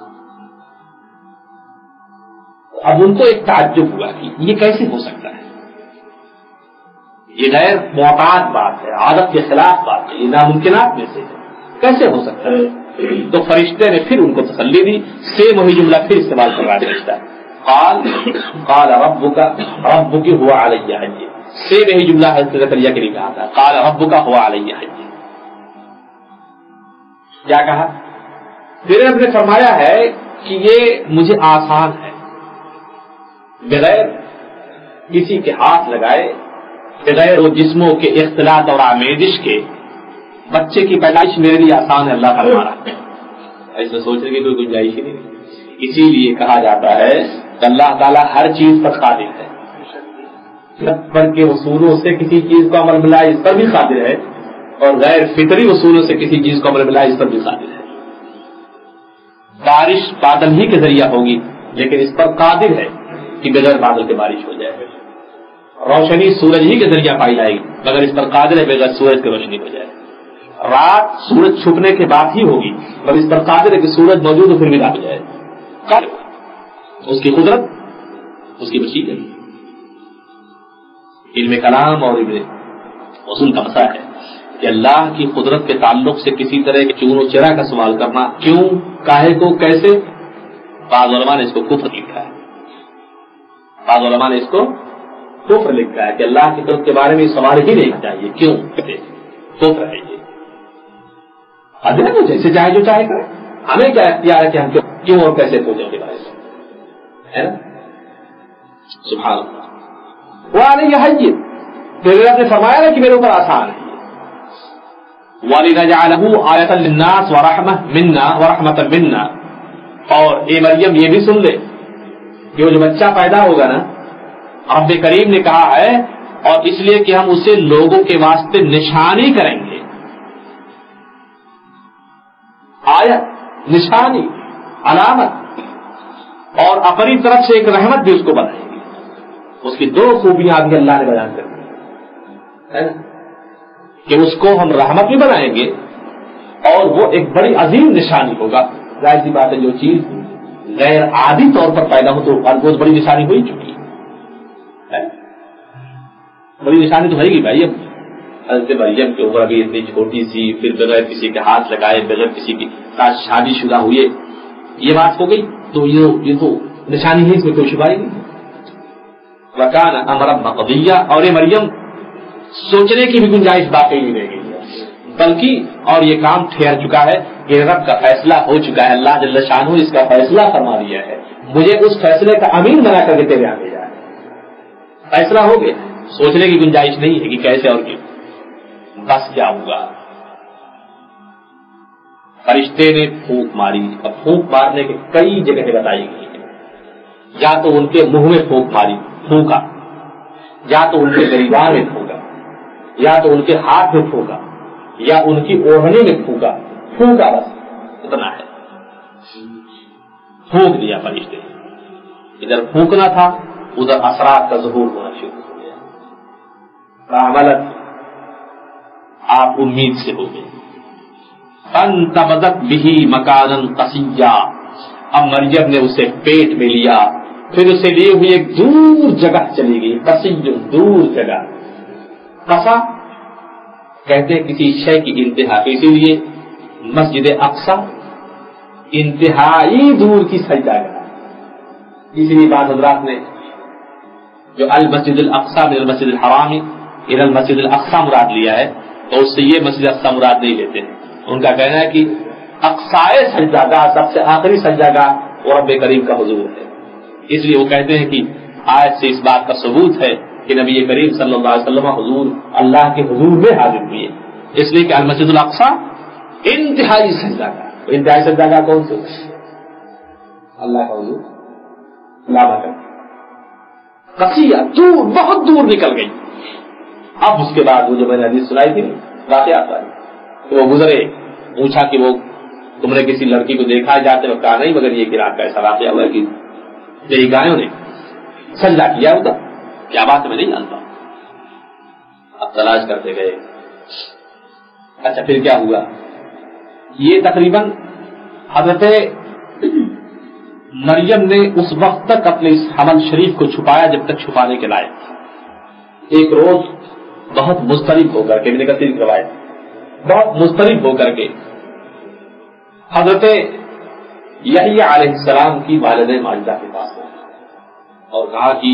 اب ان کو ایک تعجب ہوا کہ یہ کیسے ہو سکتا ہے، یہ غیر معتاد بات ہے، عادت کے خلاف بات ہے، یہ ناممکنات میں سے ہے، کیسے ہو سکتا ہے؟ تو فرشتے نے پھر ان کو تسلی دی، سیم وہی جملہ پھر استعمال کر رہا ہے فرشتہ، قال قال ربک ربک هو علی حی، سیم وہی جملہ حضرت زکریا کے لیے کہا تھا، قال ربک هو علی حی. کیا کہا؟ پھر رب نے فرمایا ہے کہ یہ مجھے آسان ہے، بغیر کسی کے ہاتھ لگائے، بغیر وہ جسموں کے اختلاط اور آمیزش کے بچے کی پیدائش میرے لیے آسان ہے. اللہ کا فرمان ہے، ایسا سوچنے کی کوئی گنجائش ہی نہیں. اسی لیے کہا جاتا ہے کہ اللہ تعالیٰ ہر چیز پر قادر ہے، فطرت کے اصولوں سے کسی چیز کو عمل ملائے اس پر بھی قادر ہے، اور غیر فطری اصولوں سے کسی چیز کو عمل ملائے اس پر بھی قادر ہے. بارش بادل ہی کے ذریعہ ہوگی، لیکن اس پر قادر ہے کہ بغیر بادل کے بارش ہو جائے. روشنی سورج ہی کے ذریعہ پائی جائے گی، مگر اس پر قادر ہے بغیر سورج کی روشنی ہو جائے. رات سورج چھپنے کے بعد ہی ہوگی، مگر اس پر قادر ہے کہ سورج موجود ہو پھر بھی رات ہو جائے. اس کی قدرت، اس کی مشیت. علم کلام اور علم اصول کا مسئلہ ہے کہ اللہ کی قدرت کے تعلق سے کسی طرح کے چون و چرا کا سوال کرنا، کیوں، کاہے کو، کیسے، بعض علماء نے اس کو کفر لکھا ہے. بعض علماء نے اس کو کفر لکھا ہے کہ اللہ کی قدرت کے بارے میں سوال ہی نہیں چاہیے، کیوں، کفر ہے. یہ ادھر جیسے چاہے جو چاہے کرے، ہمیں کیا اختیار ہے کہ ہم کیوں اور کیسے پوچھیں کے بارے میں، ہے نا. سبحان اللہ. وہ آنے یہ حج پھر نے فرمایا نا کہ میرے اوپر آسان ہے. وَلِنَجْعَلَهُ آیَةً لِلنَّاسِ وَرَحْمَةً مِنَّا وَرَحْمَةً مِنَّا. اور اے مریم یہ بھی سن لے کہ وہ جو بچہ پیدا ہوگا نا، رب کریم نے کہا ہے، اور اس لیے کہ ہم اسے لوگوں کے واسطے نشانی کریں گے. آیت، نشانی، علامت، اور اپنی طرف سے ایک رحمت بھی اس کو بنائیں گے. اس کی دو خوبیاں بھی اللہ نے بیان کر دی کہ اس کو ہم رحمت بھی بنائیں گے اور وہ ایک بڑی عظیم نشانی ہوگا. ظاہر سی بات ہے جو چیز غیر عادی طور پر پیدا ہو تو بہت بڑی نشانی ہو ہی چکی ہے. بڑی نشانی تو ہے گی بھائی. اب حضرت مریم کے اوپر ابھی اتنی چھوٹی سی، پھر بغیر کسی کے ہاتھ لگائے، بغیر کسی کے ساتھ شادی شدہ ہوئے، یہ بات ہو گئی تو یہ تو نشانی ہے، اس میں کوئی شبہ ہی نہیں. وکان امرا مقضیہ. اور یہ مریم سوچنے کی بھی گنجائش باقی نہیں رہ گئی، بلکہ اور یہ کام ٹھہر چکا ہے، یہ رب کا فیصلہ ہو چکا ہے. اللہ جل شانہ اس کا فیصلہ فرما دیا ہے، مجھے اس فیصلے کا امین بنا کر کے تیرے آگے بھیجا ہے. فیصلہ ہو گیا، سوچنے کی گنجائش نہیں ہے کہ کیسے اور کیوں. بس کیا ہوگا؟ فرشتے نے پھونک ماری. اب پھونک مارنے کے کئی جگہیں بتائی گئی ہیں. یا تو ان کے منہ میں پھونک ماری، پھونکا، یا تو ان کے گریبان میں پھونکا، یا تو ان کے ہاتھ میں پھونکا، یا ان کی اوڑھنے میں پھونکا. پھونکا بس اتنا ہے، پھونک دیا فرشتے. ادھر پھونکنا تھا، ادھر اثرات کا ظہور ہونا شروع ہو گیا. رحمت آپ امید سے ہو گئے. فانتبذت به مکانا قصیا. اب مریم نے اسے پیٹ میں لیا، پھر اسے لیے ہوئی ایک دور جگہ چلی گئی. قصی، دور جگہ. قصا کہتے ہیں کسی شے کی انتہا، اسی لیے مسجد اقصی انتہائی دور کی سجدہ ہے. اسی لیے بعض حضرات نے جو المسجد الاقصی من المسجد الحرام الى المسجد الاقصی مراد لیا ہے، تو اس سے یہ مسجد اقصی مراد نہیں لیتے. ان کا کہنا ہے کہ اقصائے سجدہ گاہ، سب سے آخری سجدہ گاہ وہ رب کریم کا حضور ہے. اس لیے وہ کہتے ہیں کہ آیت سے اس بات کا ثبوت ہے کہ نبی کریم صلی اللہ علیہ وسلم حضور اللہ کے حضور میں حاضر ہوئے، اس لیے کہ المسجد الاقصی انتہائی سجدہ گاہ. انتہائی سجدہ گاہ کون سے؟ اللہ کا حضور. قصیہ، دور، بہت دور نکل گئی. اب اس کے بعد وہ جو میں نے حدیث سنائی تھی واقعات والی، تو وہ گزرے، پوچھا کہ وہ تم نے کسی لڑکی کو دیکھا جاتے وقت؟ کہا نہیں، مگر یہ کہ رات کا ایسا واقعہ ہوا کہ یہی گایوں نے سجدہ کیا ہوتا. کیا بات ہے میں نہیں جانتا. اب تلاش کرتے گئے، اچھا پھر کیا ہوا؟ یہ تقریباً حضرت مریم نے اس وقت تک اپنے اس حمل شریف کو چھپایا جب تک چھپانے کے لائق تھا. ایک روز بہت مضطرب ہو کر کے، ابن کثیر کی روایت، بہت مضطرب ہو کر کے حضرت یحییٰ علیہ السلام کی والدہ ماجدہ کے پاس گئے اور کہا کہ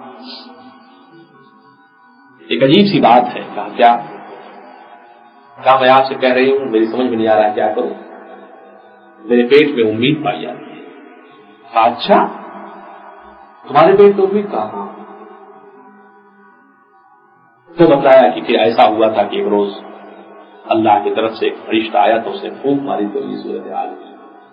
ایک عجیب سی بات ہے. کہا کیا؟ کہا میں آپ سے کہہ رہی ہوں، میری سمجھ میں نہیں آ رہا ہے کیا کروں، میرے پیٹ میں امید پائی جاتی ہے. کہا اچھا تمہارے پیٹ میں امید کہاں؟ تو بتایا کہ پھر ایسا ہوا تھا کہ ایک روز اللہ کی طرف سے ایک فرشتہ آیا تو اس نے پھونک ماری تو یہ صورت حال ہوئی.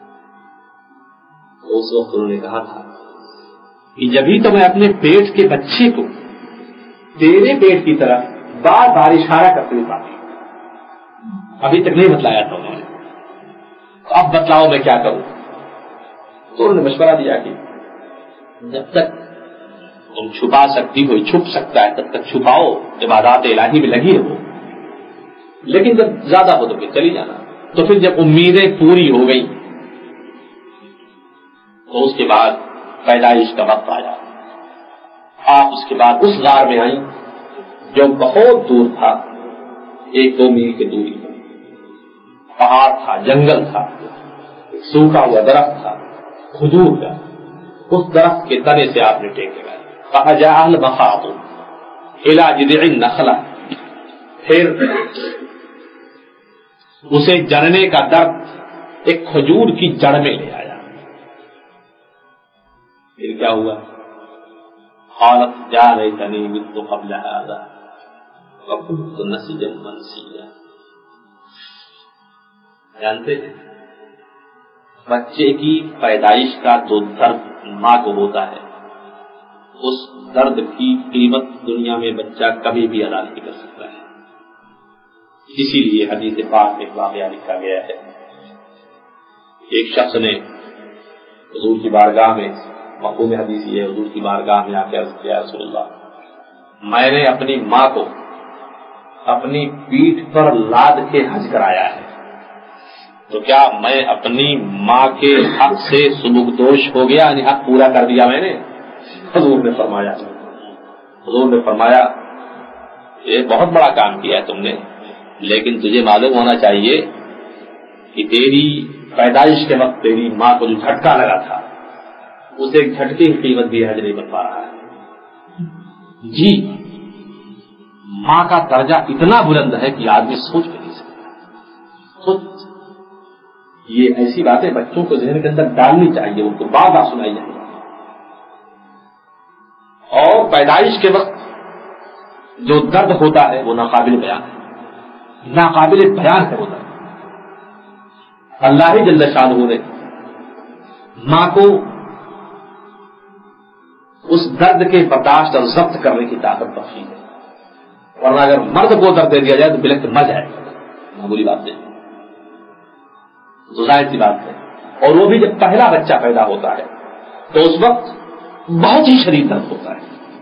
اس وقت انہوں نے کہا تھا کہ جبھی تو میں اپنے پیٹ کے بچے کو تیرے پیٹ کی طرف بار بار اشارہ کرتے ہوئے پاتی، ابھی تک نہیں بتلایا تھا انہوں نے، تو اب بتلاؤ میں کیا کروں. تو انہوں نے مشورہ دیا کہ جب تک تم چھپا سکتی ہو، چھپ سکتا ہے تب تک چھپاؤ، عبادات الہی میں لگی رہو، لیکن جب زیادہ ہو تو پھر چلی جانا. تو پھر جب امیدیں پوری ہو گئی تو اس کے بعد پیدائش کا وقت آیا. آپ اس کے بعد اس غار میں آئیں جو بہت دور تھا، ایک دو میل کی دوری پر پہاڑ تھا، جنگل تھا، سوکھا ہوا درخت تھا کھجور کا. اس درخت کے تنے سے آپ نے ٹیک لگایا. فَأَجَاءَ الْمَخَاضُ إِلَىٰ جِذْعِ النَّخْلَةِ، پھر اسے جننے کا درد ایک کھجور کی جڑ میں لے آیا. پھر کیا ہوا؟ قالت یا لیتنی مت قبل هذا وكنت نسيا منسيا. جانتے ہیں بچے کی پیدائش کا جو درد ماں کو ہوتا ہے، اس درد کی قیمت دنیا میں بچہ کبھی بھی ادا نہیں کر سکتا ہے. اسی لیے حدیث پاک میں واقعہ لکھا گیا ہے، ایک شخص نے حضور کی بارگاہ میں، مفہوم حدیث یہ ہے، حضور کی بارگاہ میں آ کے عرض کیا رسول اللہ میں نے اپنی ماں کو اپنی پیٹھ پر لاد کے حج کرایا ہے، تو کیا میں اپنی ماں کے حق سے سبکدوش ہو گیا، یعنی حق پورا کر دیا میں نے؟ حضور نے فرمایا حضور نے فرمایا یہ بہت بڑا کام کیا ہے تم نے، لیکن تجھے معلوم ہونا چاہیے کہ تیری پیدائش کے وقت تیری ماں کو جو جھٹکا لگا تھا اسے ایک جھٹکے کی قیمت بھی حج نہیں بن پا رہا ہے. جی ماں کا درجہ اتنا بلند ہے کہ آدمی سوچ بھی نہیں سکتا. سوچ یہ ایسی باتیں بچوں کو ذہن کے اندر ڈالنی چاہیے، ان کو بار بار سنائی جائے. اور پیدائش کے وقت جو درد ہوتا ہے وہ ناقابل بیان ہے، ناقابل بیان ہے وہ درد. اللہ جل شانہ نے ماں کو اس درد کے برداشت اور ضبط کرنے کی طاقت بخشی ہے، ورنہ اگر مرد کو درد دے دیا جائے تو بلک مر جائے گا، معمولی بات نہیں، تو ظاہر سی بات ہے. اور وہ بھی جب پہلا بچہ پیدا ہوتا ہے تو اس وقت بہت ہی شدید درد ہوتا ہے.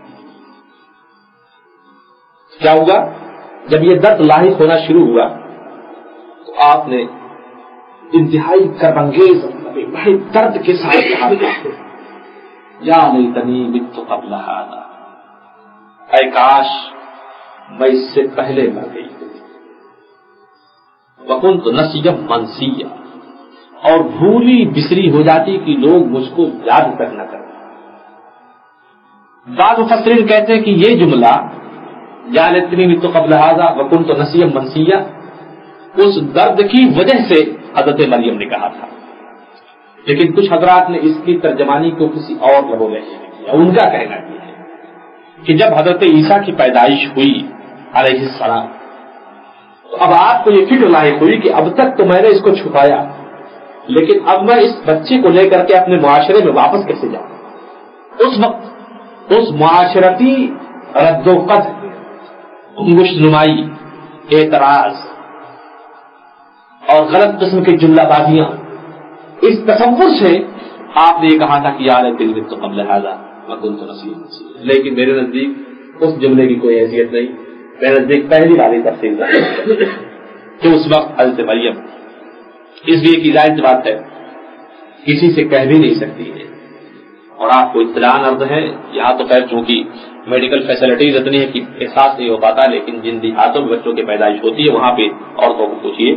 کیا ہوا؟ جب یہ درد لاحق ہونا شروع ہوا تو آپ نے انتہائی کرب انگیز بڑے درد کے ساتھ کہا یا لیتنی مت قبل هذا، اے کاش میں اس سے پہلے مر گئی. وكنت نسيا منسيا، اور بھولی بسری ہو جاتی کہ لوگ مجھ کو یاد تک نہ کریں. بعض مفسرین کہتے ہیں کہ یہ جملہ یا لیتنی مت قبل هذا وكنت نسيا منسيا اس درد کی وجہ سے حضرت مریم نے کہا تھا، لیکن کچھ حضرات نے اس کی ترجمانی کو کسی اور لفظ میں کیا. ان کا کہنا یہ ہے کہ جب حضرت عیسیٰ کی پیدائش ہوئی علیہ السلام تو اب آپ کو یہ فکر لاحق ہوئی کہ اب تک تو میں نے اس کو چھپایا، لیکن اب میں اس بچے کو لے کر کے اپنے معاشرے میں واپس کیسے جاؤں. اس وقت اس معاشرتی رد و قدر، انگشت نمائی، اعتراض اور غلط قسم کی جملہ بازیاں، اس تصور سے آپ نے یہ کہا تھا کہ یا لیتنی مت قبل هذا وكنت نسيا منسيا. لیکن میرے نزدیک اس جملے کی کوئی حیثیت نہیں، میرے نزدیک پہلی والی تفسیر ہے کہ اس وقت حضرت مریم اس لیے کی ظاہر بات ہے کسی سے کہہ بھی نہیں سکتی ہے. اور آپ کو اطلاع عرض ہے یہاں تو خیر چونکہ میڈیکل فیسلٹیز اتنی ہے کہ احساس نہیں ہو پاتا، لیکن جن دیہاتوں میں بچوں کی پیدائش ہوتی ہے وہاں پہ عورتوں کو پوچھیے،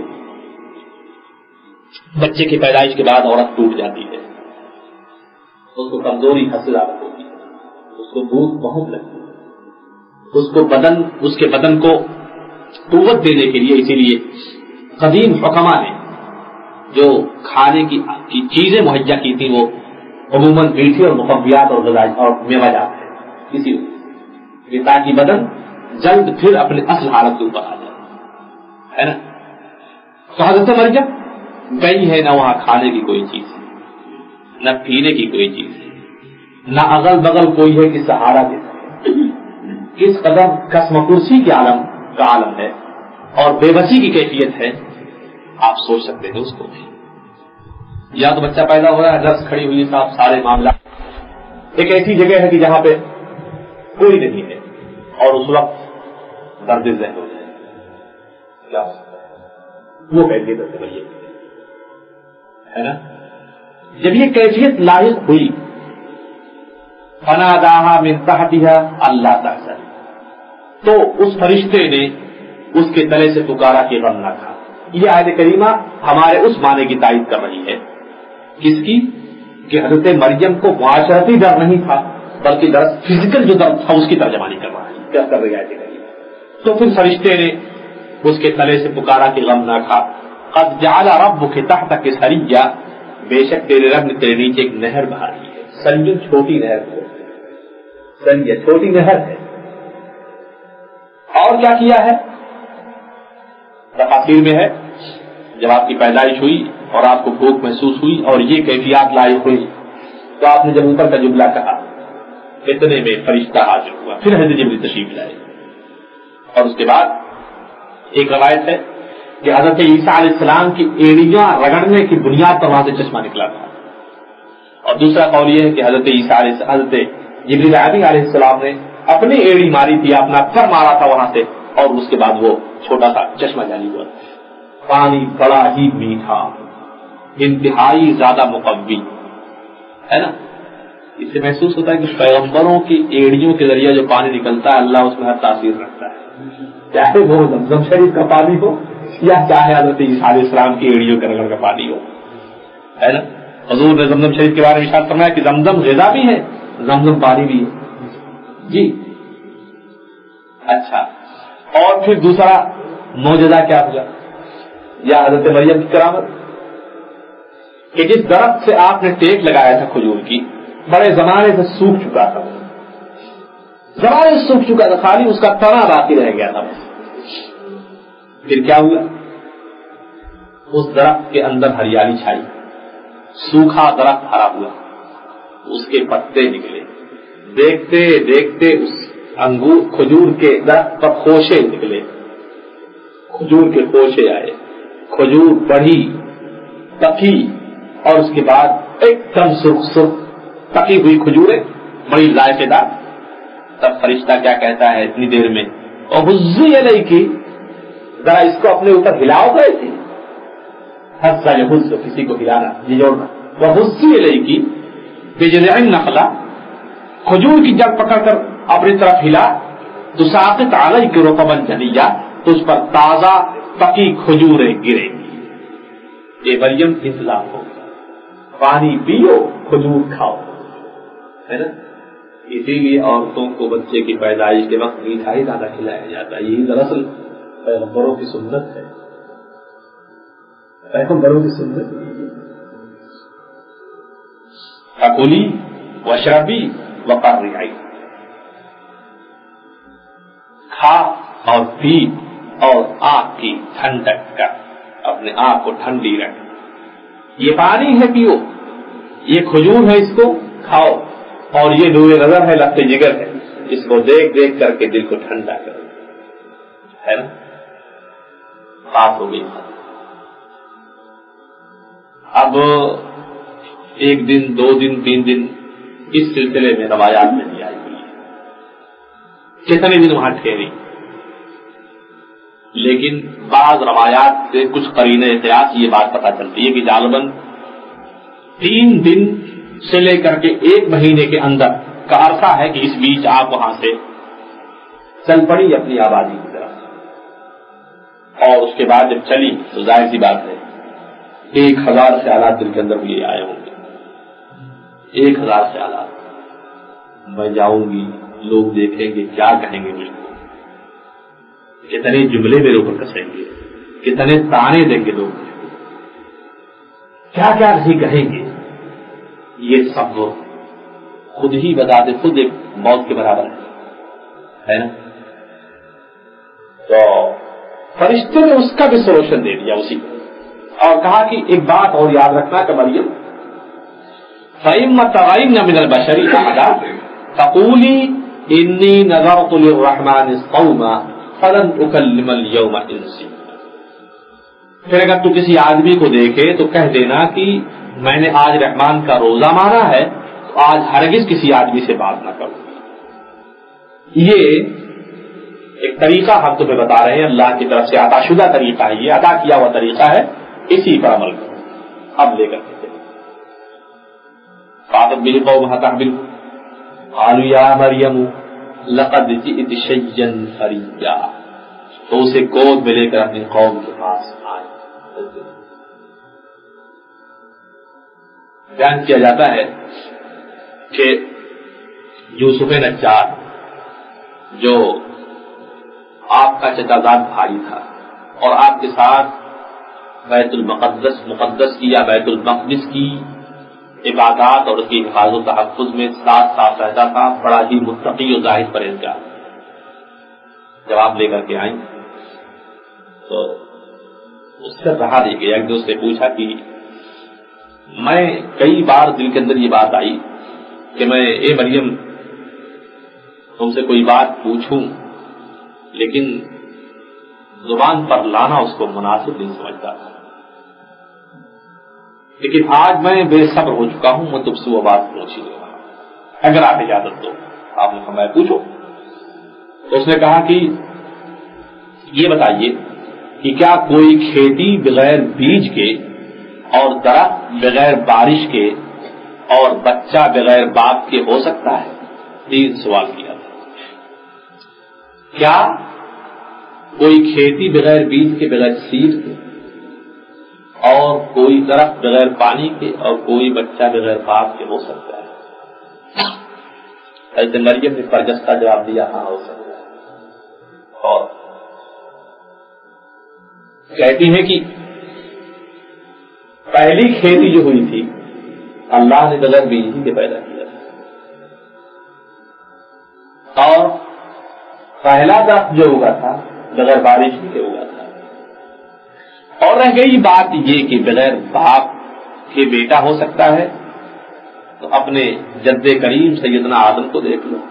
بچے کی پیدائش کے بعد عورت ٹوٹ جاتی ہے، اس کو کمزوری حاصل ہوتی ہے، اس کو بھوک بہت لگتی ہے، اس کو بدن اس کے بدن کو قوت دینے کے لیے اسی لیے قدیم حکما نے جو کھانے کی, کی چیزیں مہیا کی تھی وہ عموماً میٹھی اور مقویات اور غذائی اور میوہ جات ہے، اسی لیے تاکہ بدن جلد پھر اپنے اصل حالت کے اوپر آ جائے، ہے نا. تو حضرت مریم گئی ہے، نہ وہاں کھانے کی کوئی چیز ہے، نہ پینے کی کوئی چیز ہے، نہ اگل بغل کوئی ہے کہ سہارا دے سکے. کس قدر قسم کرسی کے عالم کا عالم ہے اور بے بسی کی کیفیت ہے آپ سوچ سکتے ہیں اس کو. یا تو بچہ پیدا ہو رہا ہے، نرس کھڑی ہوئی صاحب سارے معاملات، ایک ایسی جگہ ہے کہ جہاں پہ کوئی نہیں ہے اور اس وقت درد ذہن ہو جائے کیا ہو سکتا ہے، وہ کیفیت ہے نا. جب یہ کیفیت لاحق ہوئی فناداها من تحتها اللہ تحزن، تو اس فرشتے نے اس کے تلے سے پکارا کہ غم نہ کھا. یہ آیت کریمہ ہمارے اس معنی کی تائید کر رہی ہے، کس کی؟ کہ حضرت مریم کو معاشرتی ڈر نہیں تھا بلکہ در فزیکل جو درد تھا اس کی ترجمانی کر رہا ہے. کیا کر رہی آیت کریمہ؟ تو پھر فرشتے نے اس کے تلے سے پکارا کہ غم نہ کھا. قد جعل ربک تحتک سریا، بے شک تیرے رب نے تیرے نیچے ایک نہر بہا دی ہے. سریا چھوٹی نہر ہے، سریا چھوٹی نہر ہے. اور کیا کیا ہے؟ تفاسیر میں ہے جب آپ کی پیدائش ہوئی اور آپ کو بھوک محسوس ہوئی اور یہ کیفیات لاحق ہوئی تو آپ نے جب اوپر کا جملہ کہا اتنے میں فرشتہ حاضر ہوا، پھر حضرت جبریل تشریف لائے. اور اس کے بعد ایک روایت ہے کہ حضرت عیسیٰ علیہ السلام کی ایڑیاں رگڑنے کی بنیاد پر وہاں سے چشمہ نکلا تھا. اور دوسرا قول یہ ہے کہ حضرت عیسیٰ علیہ حضرت جبریل علیہ السلام نے اپنی ایڑی ماری تھی، اپنا پر مارا تھا وہاں سے، اور اس کے بعد وہ چھوٹا سا چشمہ جاری ہوا. پانی بڑا ہی میٹھا، انتہائی زیادہ مقوی ہے نا. اس سے محسوس ہوتا ہے کہ پیغمبروں کی ایڑیوں کے ذریعے جو پانی نکلتا ہے اللہ اس میں ہر تاثیر رکھتا ہے، چاہے وہ زمزم شریف کا پانی ہو یا چاہے حضرت عیسیٰ علیہ السلام کی ایڑیوں کے رگڑ کا پانی ہو، ہے نا. حضور نے زمزم شریف کے بارے میں ارشاد فرمایا کہ زمزم غذا بھی ہے، زمزم پانی بھی ہے. جی اچھا، اور پھر دوسرا معجزہ کیا ہوا یا حضرت مریم کی کرامت کہ جس درخت سے آپ نے ٹیک لگایا تھا کھجور کی، بڑے زمانے سے سوکھ چکا تھا، زمانے سے سوکھ چکا تھا، خالی اس کا تنا باقی رہ گیا تھا. پھر کیا ہوا؟ اس درخت کے اندر ہریالی چھائی، سوکھا درخت ہرا ہوا، اس کے پتے نکلے، دیکھتے دیکھتے اس انگور کھجور کے درخت پر خوشے نکلے، کھجور کے خوشے آئے، کھجور بڑھی پکی، اور اس کے بعد ایک دم سرخ سرخ پکی ہوئی کھجوریں بڑی ذائقے دار. تب فرشتہ کیا کہتا ہے اتنی دیر میں، اور حزی علیہ کی ذرا اس کو اپنے اوپر ہلاؤ گئے تھے، حزا یحز کسی کو ہلانا یہ جوڑنا، وہ حزی علیہ کی بجذع النخلہ، کھجور کی جڑ پکڑ کر اپنی طرف ہلا، تو ساقط علیک رطبا جنیا، تو اس پر تازہ پکی کھجوریں گریں گی. یہ مریم انتظام ہوگا، پانی پیو کھجور کھاؤ، ہے نا. اسی لیے عورتوں کو بچے کی پیدائش کے وقت میٹھائی زیادہ کھلایا جاتا ہے. یہی دراصل پیغمبروں کی سنت ہے، پیغمبروں کی سنت. فکلی واشربی وقرری عینک، کھا اور پی اور آنکھ کی ٹھنڈک کر، اپنے آنکھ کو ٹھنڈی رکھ. یہ پانی ہے پیو، یہ کھجور ہے اس کو کھاؤ، اور یہ نور نظر ہے لفظ جگر ہے، اس کو دیکھ دیکھ کر کے دل کو ٹھنڈا کرو، ہے نا. بات ہو گئی. اب ایک دن دو دن تین دن اس سلسلے میں روایات میں نہیں آئی ہوئی ہے، کتنے دن وہاں ٹھہری. لیکن بعض روایات سے کچھ قرینہ قیاس یہ بات پتہ چلتی ہے کہ غالباً تین دن سے لے کر کے ایک مہینے کے اندر کا عرصہ ہے کہ اس بیچ آپ وہاں سے چل پڑی اپنی آبادی کی طرف، اور اس کے بعد جب چلی تو ظاہر سی بات ہے ایک ہزار خیالات دل کے اندر یہ آئے ہوں گے، ایک ہزار خیالات، میں جاؤں گی، لوگ دیکھیں گے، کیا کہیں گے مجھ کو، کتنے جملے میرے اوپر کسیں گے، کتنے تانے دیں گے لوگ مجھ کو، کیا کیا نہیں کہیں گے. یہ سب خود ہی بتا دے خود ایک موت کے برابر ہے نا. تو فرشتے نے اس کا بھی سولوشن دے دیا اسی کو، اور کہا کہ ایک بات اور یاد رکھنا کہ مریم فَإِمَّا تَرَيْنَ مِنَ الْبَشَرِ أَحَدًا فَقُولِي إِنِّي نَذَرْتُ لِلرَّحْمَنِ صَوْمًا فَلَنْ أُكَلِّمَ الْيَوْمَ إِنسِيًّا. پھر اگر تو کسی آدمی کو دیکھے تو کہہ دینا کہ میں نے آج رحمان کا روزہ مانا ہے تو آج ہرگز کسی آدمی سے بات نہ کروں. یہ ایک طریقہ ہم تمہیں بتا رہے ہیں، اللہ کی طرف سے عطا شدہ طریقہ ہے، یہ ادا کیا ہوا طریقہ ہے، اسی پر عمل کرو. اب لے کر کے فاطب بل قوم تحمل قالوا یا مریم لقد جئت شیئا فریا، تو اسے گود میں لے کر اپنی قوم کے پاس آئے. بیان کیا جاتا ہے کہ یوسف نجار جو آپ کا چچا زاد بھائی تھا اور آپ کے ساتھ بیت المقدس مقدس کی یا بیت المقدس کی عبادات اور اس کی حفاظت و تحفظ میں ساتھ ساتھ رہتا تھا، بڑا ہی متقی و زاہد پرہیزگار. جب آپ لے کر کے آئیں تو اس سے رہا نہیں گیا، ایک دوسرے سے پوچھا کہ میں کئی بار دل کے اندر یہ بات آئی کہ میں اے مریم تم سے کوئی بات پوچھوں، لیکن زبان پر لانا اس کو مناسب نہیں سمجھتا تھا، لیکن آج میں بے صبر ہو چکا ہوں، میں تم سے وہ بات پوچھ ہی لوں گا، اگر آپ اجازت دو. آپ نے فرمایا پوچھو. تو اس نے کہا کہ یہ بتائیے کہ کیا کوئی کھیتی بغیر بیج کے اور درخت بغیر بارش کے اور بچہ بغیر باپ کے ہو سکتا ہے؟ تین سوال کیا تھا. کیا کوئی کھیتی بغیر بیج کے بغیر سیڈ کے اور کوئی درخت بغیر پانی کے اور کوئی بچہ بغیر باپ کے ہو سکتا ہے؟ حضرت مریم نے برجستہ جواب دیا ہاں ہو سکتا ہے. اور کہتی ہیں کہ پہلی کھیتی جو ہوئی تھی اللہ نے بغیر بیج ہی کے پیدا کیا تھا، اور پہلا درخت جو ہوگا تھا بغیر بارش ہی کے ہوگا تھا. اور رہ گئی بات یہ کہ بغیر باپ کے بیٹا ہو سکتا ہے، تو اپنے جد کریم سیدنا آدم کو دیکھ لو.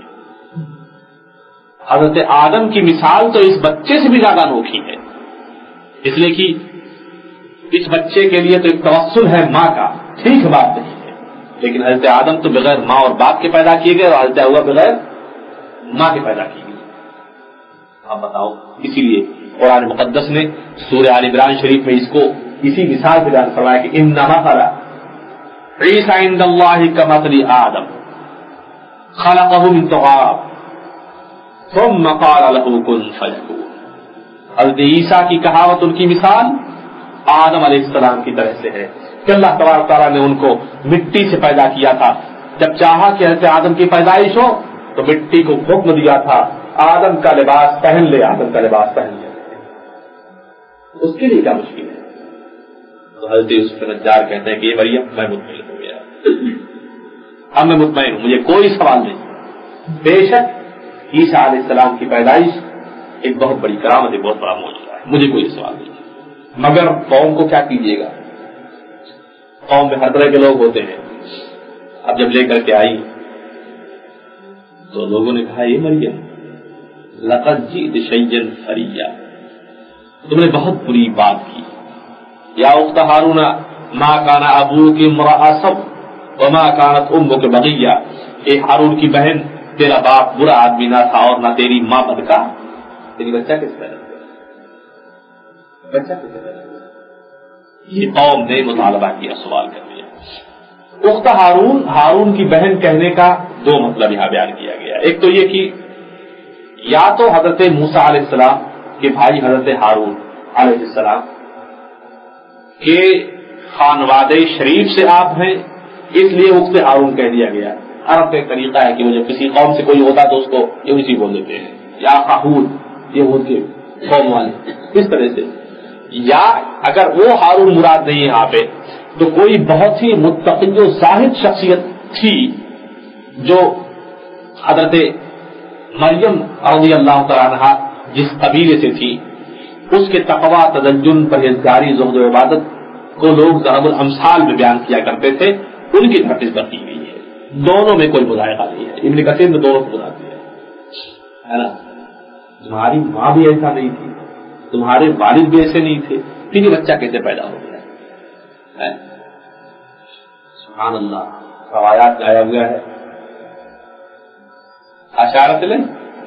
حضرت آدم کی مثال تو اس بچے سے بھی زیادہ انوکھی ہے، اس لیے کہ اس بچے کے لیے تو ایک توسل ہے ماں کا، ٹھیک بات نہیں ہے، لیکن حضرت آدم تو بغیر ماں اور باپ کے پیدا کیے گئے اور حضرت ہوا بغیر ماں کے پیدا کی گئی. آپ بتاؤ. اسی لیے قرآن مقدس نے سورہ آل عمران شریف میں اس کو اسی مثال سے بیان فرمایا کہ انما مثل عیسی عند اللہ کمثل آدم خلقہ من تراب ثم قال له كن فيكون. حضرت عیسیٰ کی کہاوت، ان کی مثال آدم علیہ السلام کی طرح سے ہے کہ اللہ تبارک تعالیٰ نے ان کو مٹی سے پیدا کیا تھا. جب چاہا کہ حضرت آدم کی پیدائش ہو تو مٹی کو حکم دیا تھا آدم کا لباس پہن لے، آدم کا لباس پہن لے. اس کے لیے کیا مشکل ہے؟ تو حضرت یوسف نجار کہتے ہیں کہ یہ مریم میں مطمئن ہو گیا، اب میں مطمئن ہوں، مجھے کوئی سوال نہیں. بے شک عیسیٰ علیہ السلام کی پیدائش ایک بہت بڑی کرامت ہے، بہت بڑا معجزہ ہے، مجھے کوئی سوال نہیں. مگر قوم کو کیا کیجیے گا؟ قوم میں ہر طرح کے لوگ ہوتے ہیں. اب جب لے کر کے آئی تو لوگوں نے کہا یہ مریم لقد جئت شیئا فریا، تم نے بہت بری بات کی. یا اخت ہارون ما کان ابوک امرأ سوء وما کانت امک بغیہ، اے ہارون کی بہن تیرا باپ برا آدمی نہ تھا اور نہ تیری ماں بدکار. تیری بچہ کس طرح؟ بچہ کیسے پیدا ہوا؟ یہ قوم نے مطالبہ کیا، سوال کر دیا۔ اخت ہارون، ہارون کی بہن کہنے کا دو مطلب یہاں بیان کیا گیا۔ ایک تو یہ کہ یا تو حضرت موسیٰ علیہ السلام کے بھائی حضرت ہارون علیہ السلام کے خانوادہ شریف سے آپ ہیں، اس لیے اخت ہارون کہہ دیا گیا۔ عرب کا ایک طریقہ ہے کہ وہ جب کسی قوم سے کوئی ہوتا تو اس کو یہ اسی بول دیتے ہیں، یا خاہون، یہ ان کے قوم والے، اس طرح سے۔ یا اگر وہ ہارون مراد نہیں ہے یہاں پہ تو کوئی بہت ہی متقی و زاہد شخصیت تھی جو حضرت مریم رضی اللہ تعالیٰ عنہا جس قبیلے سے تھی، اس کے تقوی، تدین، پرہیزگاری، زہد و عبادت کو لوگ ضرب الامثال میں بیان کیا کرتے تھے، ان کی طرف نسبت کی گئی ہے۔ دونوں میں کوئی مذائقہ نہیں ہے، ابن کثیر نے دونوں کو بتا دیا ہے نا۔ تمہاری ماں بھی ایسا نہیں تھی، تمہارے والد بھی ایسے نہیں تھے، پھر یہ بچہ کیسے پیدا ہو گیا؟ سبحان اللہ، روایات میں آیا ہوا ہے۔ اشارہ سے لیں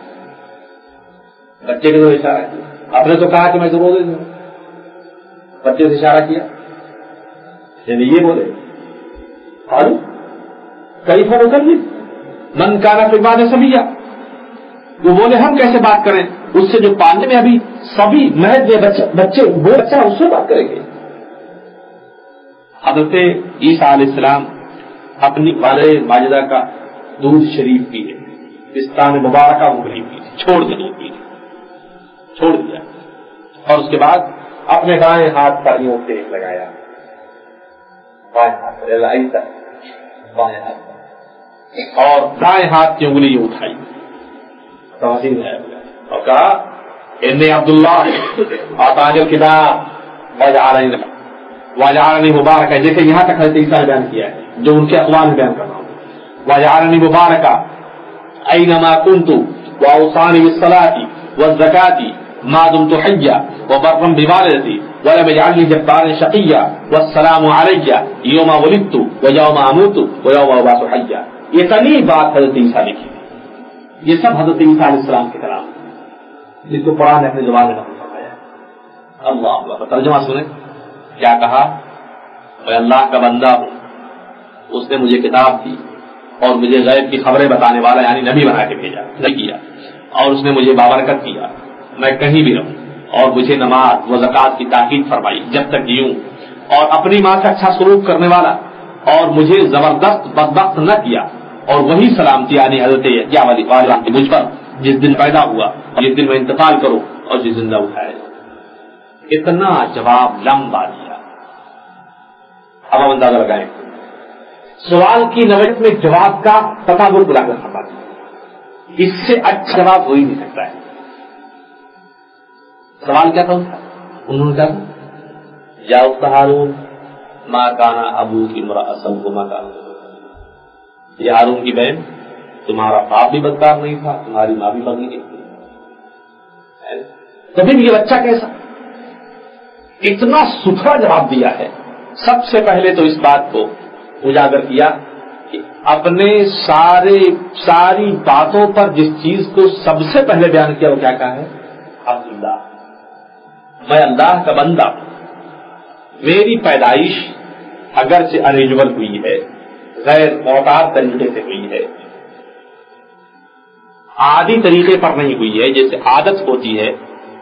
بچے کے تو اشارہ کیا، آپ نے تو کہا کہ میں ضرور دے دوں، بچے سے اشارہ کیا، یعنی یہ بولے اور کئی فرق کر لی من کانا پھر بعد سبیا، وہ بولے ہم کیسے بات کریں اس سے جو پالنے میں ابھی سبھی محض بچے، وہ بچہ اس سے بات کریں گے۔ حضرت عیسیٰ علیہ السلام اپنی والدہ ماجدہ کا دودھ شریف پیے، پستان مبارکہ وہ نہیں پی، چھوڑ دیا دودھ پینے، چھوڑ دیا، اور اس کے بعد اپنے دائیں ہاتھ پر یوں ٹیک لگایا، بائیں ہاتھ پر ایسا بائیں ہاتھ پر، اور دائیں ہاتھ کی انگلی یوں اٹھائی توحید ہے اور کہا انی عبداللہ آتانی الکتاب وجعلنی وجعلنی مبارکہ، جیسے یہاں تک حضرت عیسیٰ نے بیان کیا ہے جو ان کے اقوال میں بیان کر رہا ہوں، وجعلنی مبارکہ اینما کنت واوصانی بالصلاۃ والزکاۃ ما دمت حیا وبرا بوالدتی ولم یجعلنی جبارا شقیا والسلام علی یوم ولدت ویوم اموت ویوم ابعث حیا۔ اتنی بات حضرت عیسیٰ نے کی، یہ سب حضرت عیسیٰ علیہ السلام کے کلام جس کو قرآن نے اپنے زبان میں نقل فرمایا۔ اللہ اللہ، ترجمہ سنیں کیا کہا، میں اللہ کا بندہ ہوں، اس نے مجھے کتاب دی اور مجھے غیب کی خبریں بتانے والا یعنی نبی بنا کے بھیجا نہیں کیا، اور اس نے مجھے بابرکت کیا، میں کہیں بھی رہوں، اور مجھے نماز و زکوٰۃ کی تاکید فرمائی جب تک جیوں، اور اپنی ماں کا اچھا سلوک کرنے والا، اور مجھے زبردست بدبخت نہ کیا، اور وہی سلامتی یعنی حضرت یا والی والدہ کی مجھ پر جس دن پیدا ہوا اور جس دن میں انتقال کروں اور جس زندہ اٹھائے۔ اتنا جواب لمبا دیا۔ اب ہم اندازہ لگائیں سوال کی نوعیت میں جواب کا تطابق بلا کر فرما دیا، اس سے اچھا جواب ہو ہی نہیں سکتا ہے۔ سوال کیا تھا ان کا؟ انہوں نے کہا یا اخت ہارون ما کانا ابو کی امرأ سوء ما کانا، یہ ہارون کی بہن تمہارا باپ بھی بدکار نہیں تھا، تمہاری ماں بھی بغی نہیں تھی، تو پھر یہ بچہ کیسا؟ اتنا ستھرا جواب دیا ہے۔ سب سے پہلے تو اس بات کو اجاگر کیا کہ اپنے سارے ساری باتوں پر جس چیز کو سب سے پہلے بیان کیا وہ کیا کہا ہے؟ عبداللہ، میں اللہ کا بندہ ہوں، میری پیدائش اگرچہ انیجول ہوئی ہے، غیر معتاد طریقے سے ہوئی ہے، عادی طریقے پر نہیں ہوئی ہے جیسے عادت ہوتی ہے،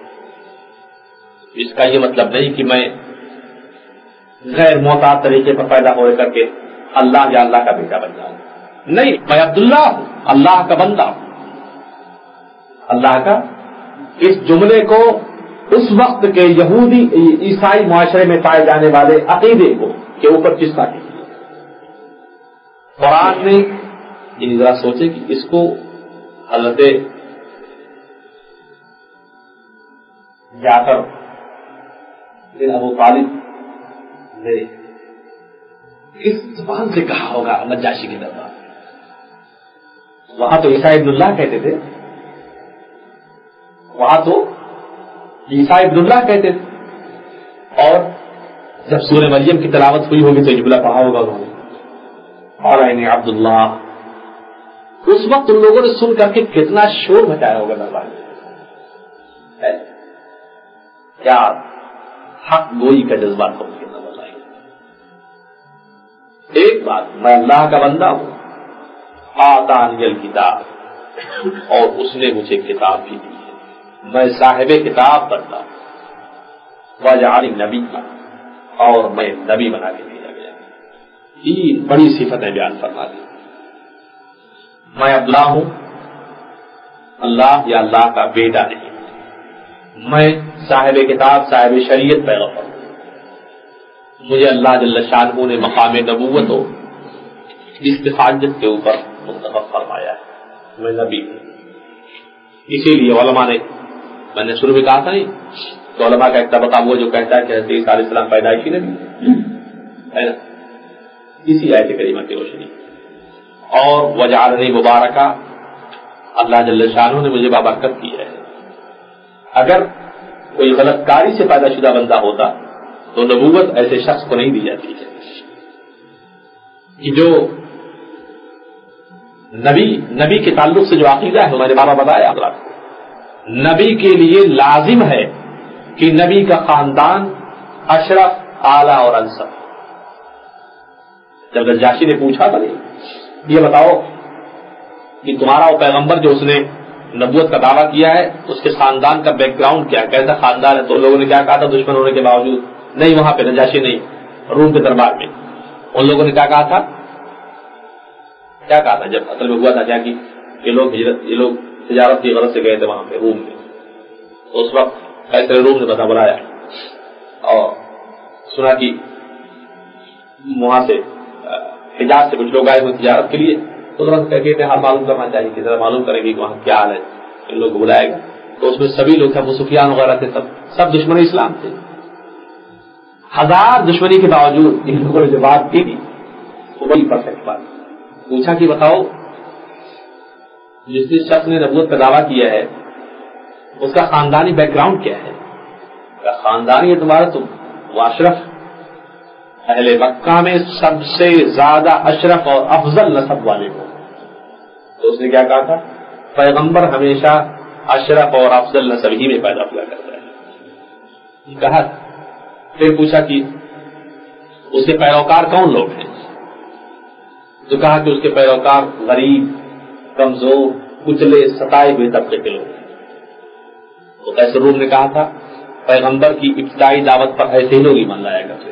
اس کا یہ مطلب نہیں کہ میں غیر معتاد طریقے پر پیدا ہو کر کے اللہ یا اللہ کا بیٹا بن جاؤں، نہیں، میں عبداللہ ہوں، اللہ کا بندہ ہوں۔ اللہ کا اس جملے کو اس وقت کے یہودی عیسائی معاشرے میں پائے جانے والے عقیدے کو کے اوپر کس طرح کی قرآن نے، یعنی ذرا سوچے کہ اس کو حضرت جعفر بن ابو طالب نے کس زبان سے کہا ہوگا نجاشی کے دربار؟ وہاں تو عیسیٰ ابن اللہ کہتے تھے، وہاں تو عیسیٰ ابن اللہ کہتے تھے، اور جب سورہ مریم کی تلاوت ہوئی ہوگی تو جملہ پڑھا ہوگا انہوں نے اور عین عبداللہ، اس وقت ان لوگوں نے سن کر کے کتنا شور مچایا ہوگا دربار میں۔ کیا حق گوئی کا جذبہ تھا ان کے اندر آئے. ایک بات، میں اللہ کا بندہ ہوں، آتانی الکتاب، اور اس نے مجھے کتاب بھی دی ہے، میں صاحب کتاب بنتا ہوں، وجعلنی نبیا، اور میں نبی بنا کے بھیجا گیا. تین بڑی صفتیں بیان فرما دی. میں عبداللہ ہوں، اللہ یا اللہ کا بیٹا نہیں، میں صاحب کتاب، صاحب شریعت پیغمبر ہوں، مجھے اللہ جل شانہ نے مقام نبوت ہو اس کی حاجت کے اوپر منتخب فرمایا ہے، میں نبی ہوں. اسی لیے علماء نے، میں نے شروع میں کہا تھا نہیں، تو علماء کا ایک طبقہ وہ جو کہتا ہے کہ حضرت عیسیٰ علیہ السلام پیدائشی نبی ہے نا، اسی آیت کریمہ کی روشنی. اور وجعلنی مبارکہ، اللہ جل شانہ نے مجھے بابرکت کی ہے. اگر کوئی غلط کاری سے پیدا شدہ بندہ ہوتا تو نبوت ایسے شخص کو نہیں دی جاتی ہے. کہ جو نبی نبی کے تعلق سے جو عقیدہ ہے ہمارے بابا بتایا آپ کو، نبی کے لیے لازم ہے کہ نبی کا خاندان اشرف، اعلیٰ اور انسب. جب نجاشی نے پوچھا تھا نہیں، یہ بتاؤ کہ تمہارا وہ پیغمبر جو اس نے نبوت کا دعویٰ کیا ہے اس کے خاندان کا بیک گراؤنڈ کیا، کیسا خاندان ہے؟ تو لوگوں نے کیا کہا تھا، دشمن ہونے کے باوجود نہیں، وہاں پہ نجاشی نہیں، روم کے دربار میں ان لوگوں نے کیا کہا تھا، کیا کہا تھا جب اصل میں ہوا تھا کیا کہ یہ لوگ ہجرت یہ لوگ تجارت کی غرض سے گئے تھے وہاں پہ روم میں. تو اس وقت کیسے روم نے بتا بلایا اور سنا کہ وہاں سے حجاز سے کچھ لوگ آئے ہوئے تجارت کے لیے، تو کہتے ہیں ہم معلوم کرنا چاہیے کہ ذرا معلوم کریں گے کہ وہاں کیا حال ہے. ان لوگ کو بلائے گا تو اس میں سبھی لوگ تھے، ابو سفیان وغیرہ تھے، سب سب دشمن اسلام تھے. ہزار دشمنی کے باوجود ان لوگوں نے جو بات کی تھی وہ بڑی پرفیکٹ بات. پوچھا کہ بتاؤ جس جس شخص نے نبوت کا دعویٰ کیا ہے اس کا خاندانی بیک گراؤنڈ کیا ہے؟ خاندانی ہے تمہارا، تم وہ اشرف اہل مکہ میں سب سے زیادہ اشرف اور افضل نسب والے ہو. تو اس نے کیا کہا تھا، پیغمبر ہمیشہ اشرف اور افضل نسب ہی میں پیدا ہوا کرتا ہے. کہا پھر پوچھا کہ اس کے پیروکار کون لوگ ہیں؟ تو کہا کہ اس کے پیروکار غریب، کمزور، کچلے، ستائے ہوئے طبقے کے لوگ ہیں. تو کیسر روم نے کہا تھا پیغمبر کی ابتدائی دعوت پر ایسے ہی لوگ ایمان لایا کرتے.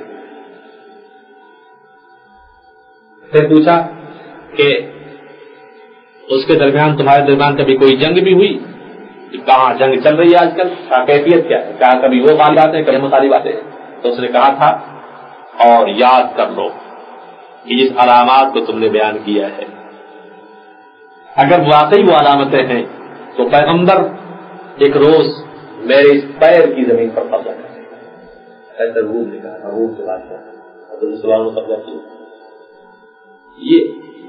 پھر پوچھا کہ اس کے درمیان تمہارے درمیان کبھی کوئی جنگ بھی ہوئی؟ کہاں جنگ چل رہی ہے آج کل، کیا کیفیت کیا ہے؟ کہا کبھی وہ غالبات ہیں، کبھی مخالفات ہیں. تو اس نے کہا تھا اور یاد کر لو کہ جس علامات کو تم نے بیان کیا ہے اگر واقعی وہ علامتیں ہیں تو پیغمبر ایک روز میرے اس پیر کی زمین پر قبضہ کرے. ایسا روم نے کہا، روم کے بادشاہ قبضہ کیا. یہ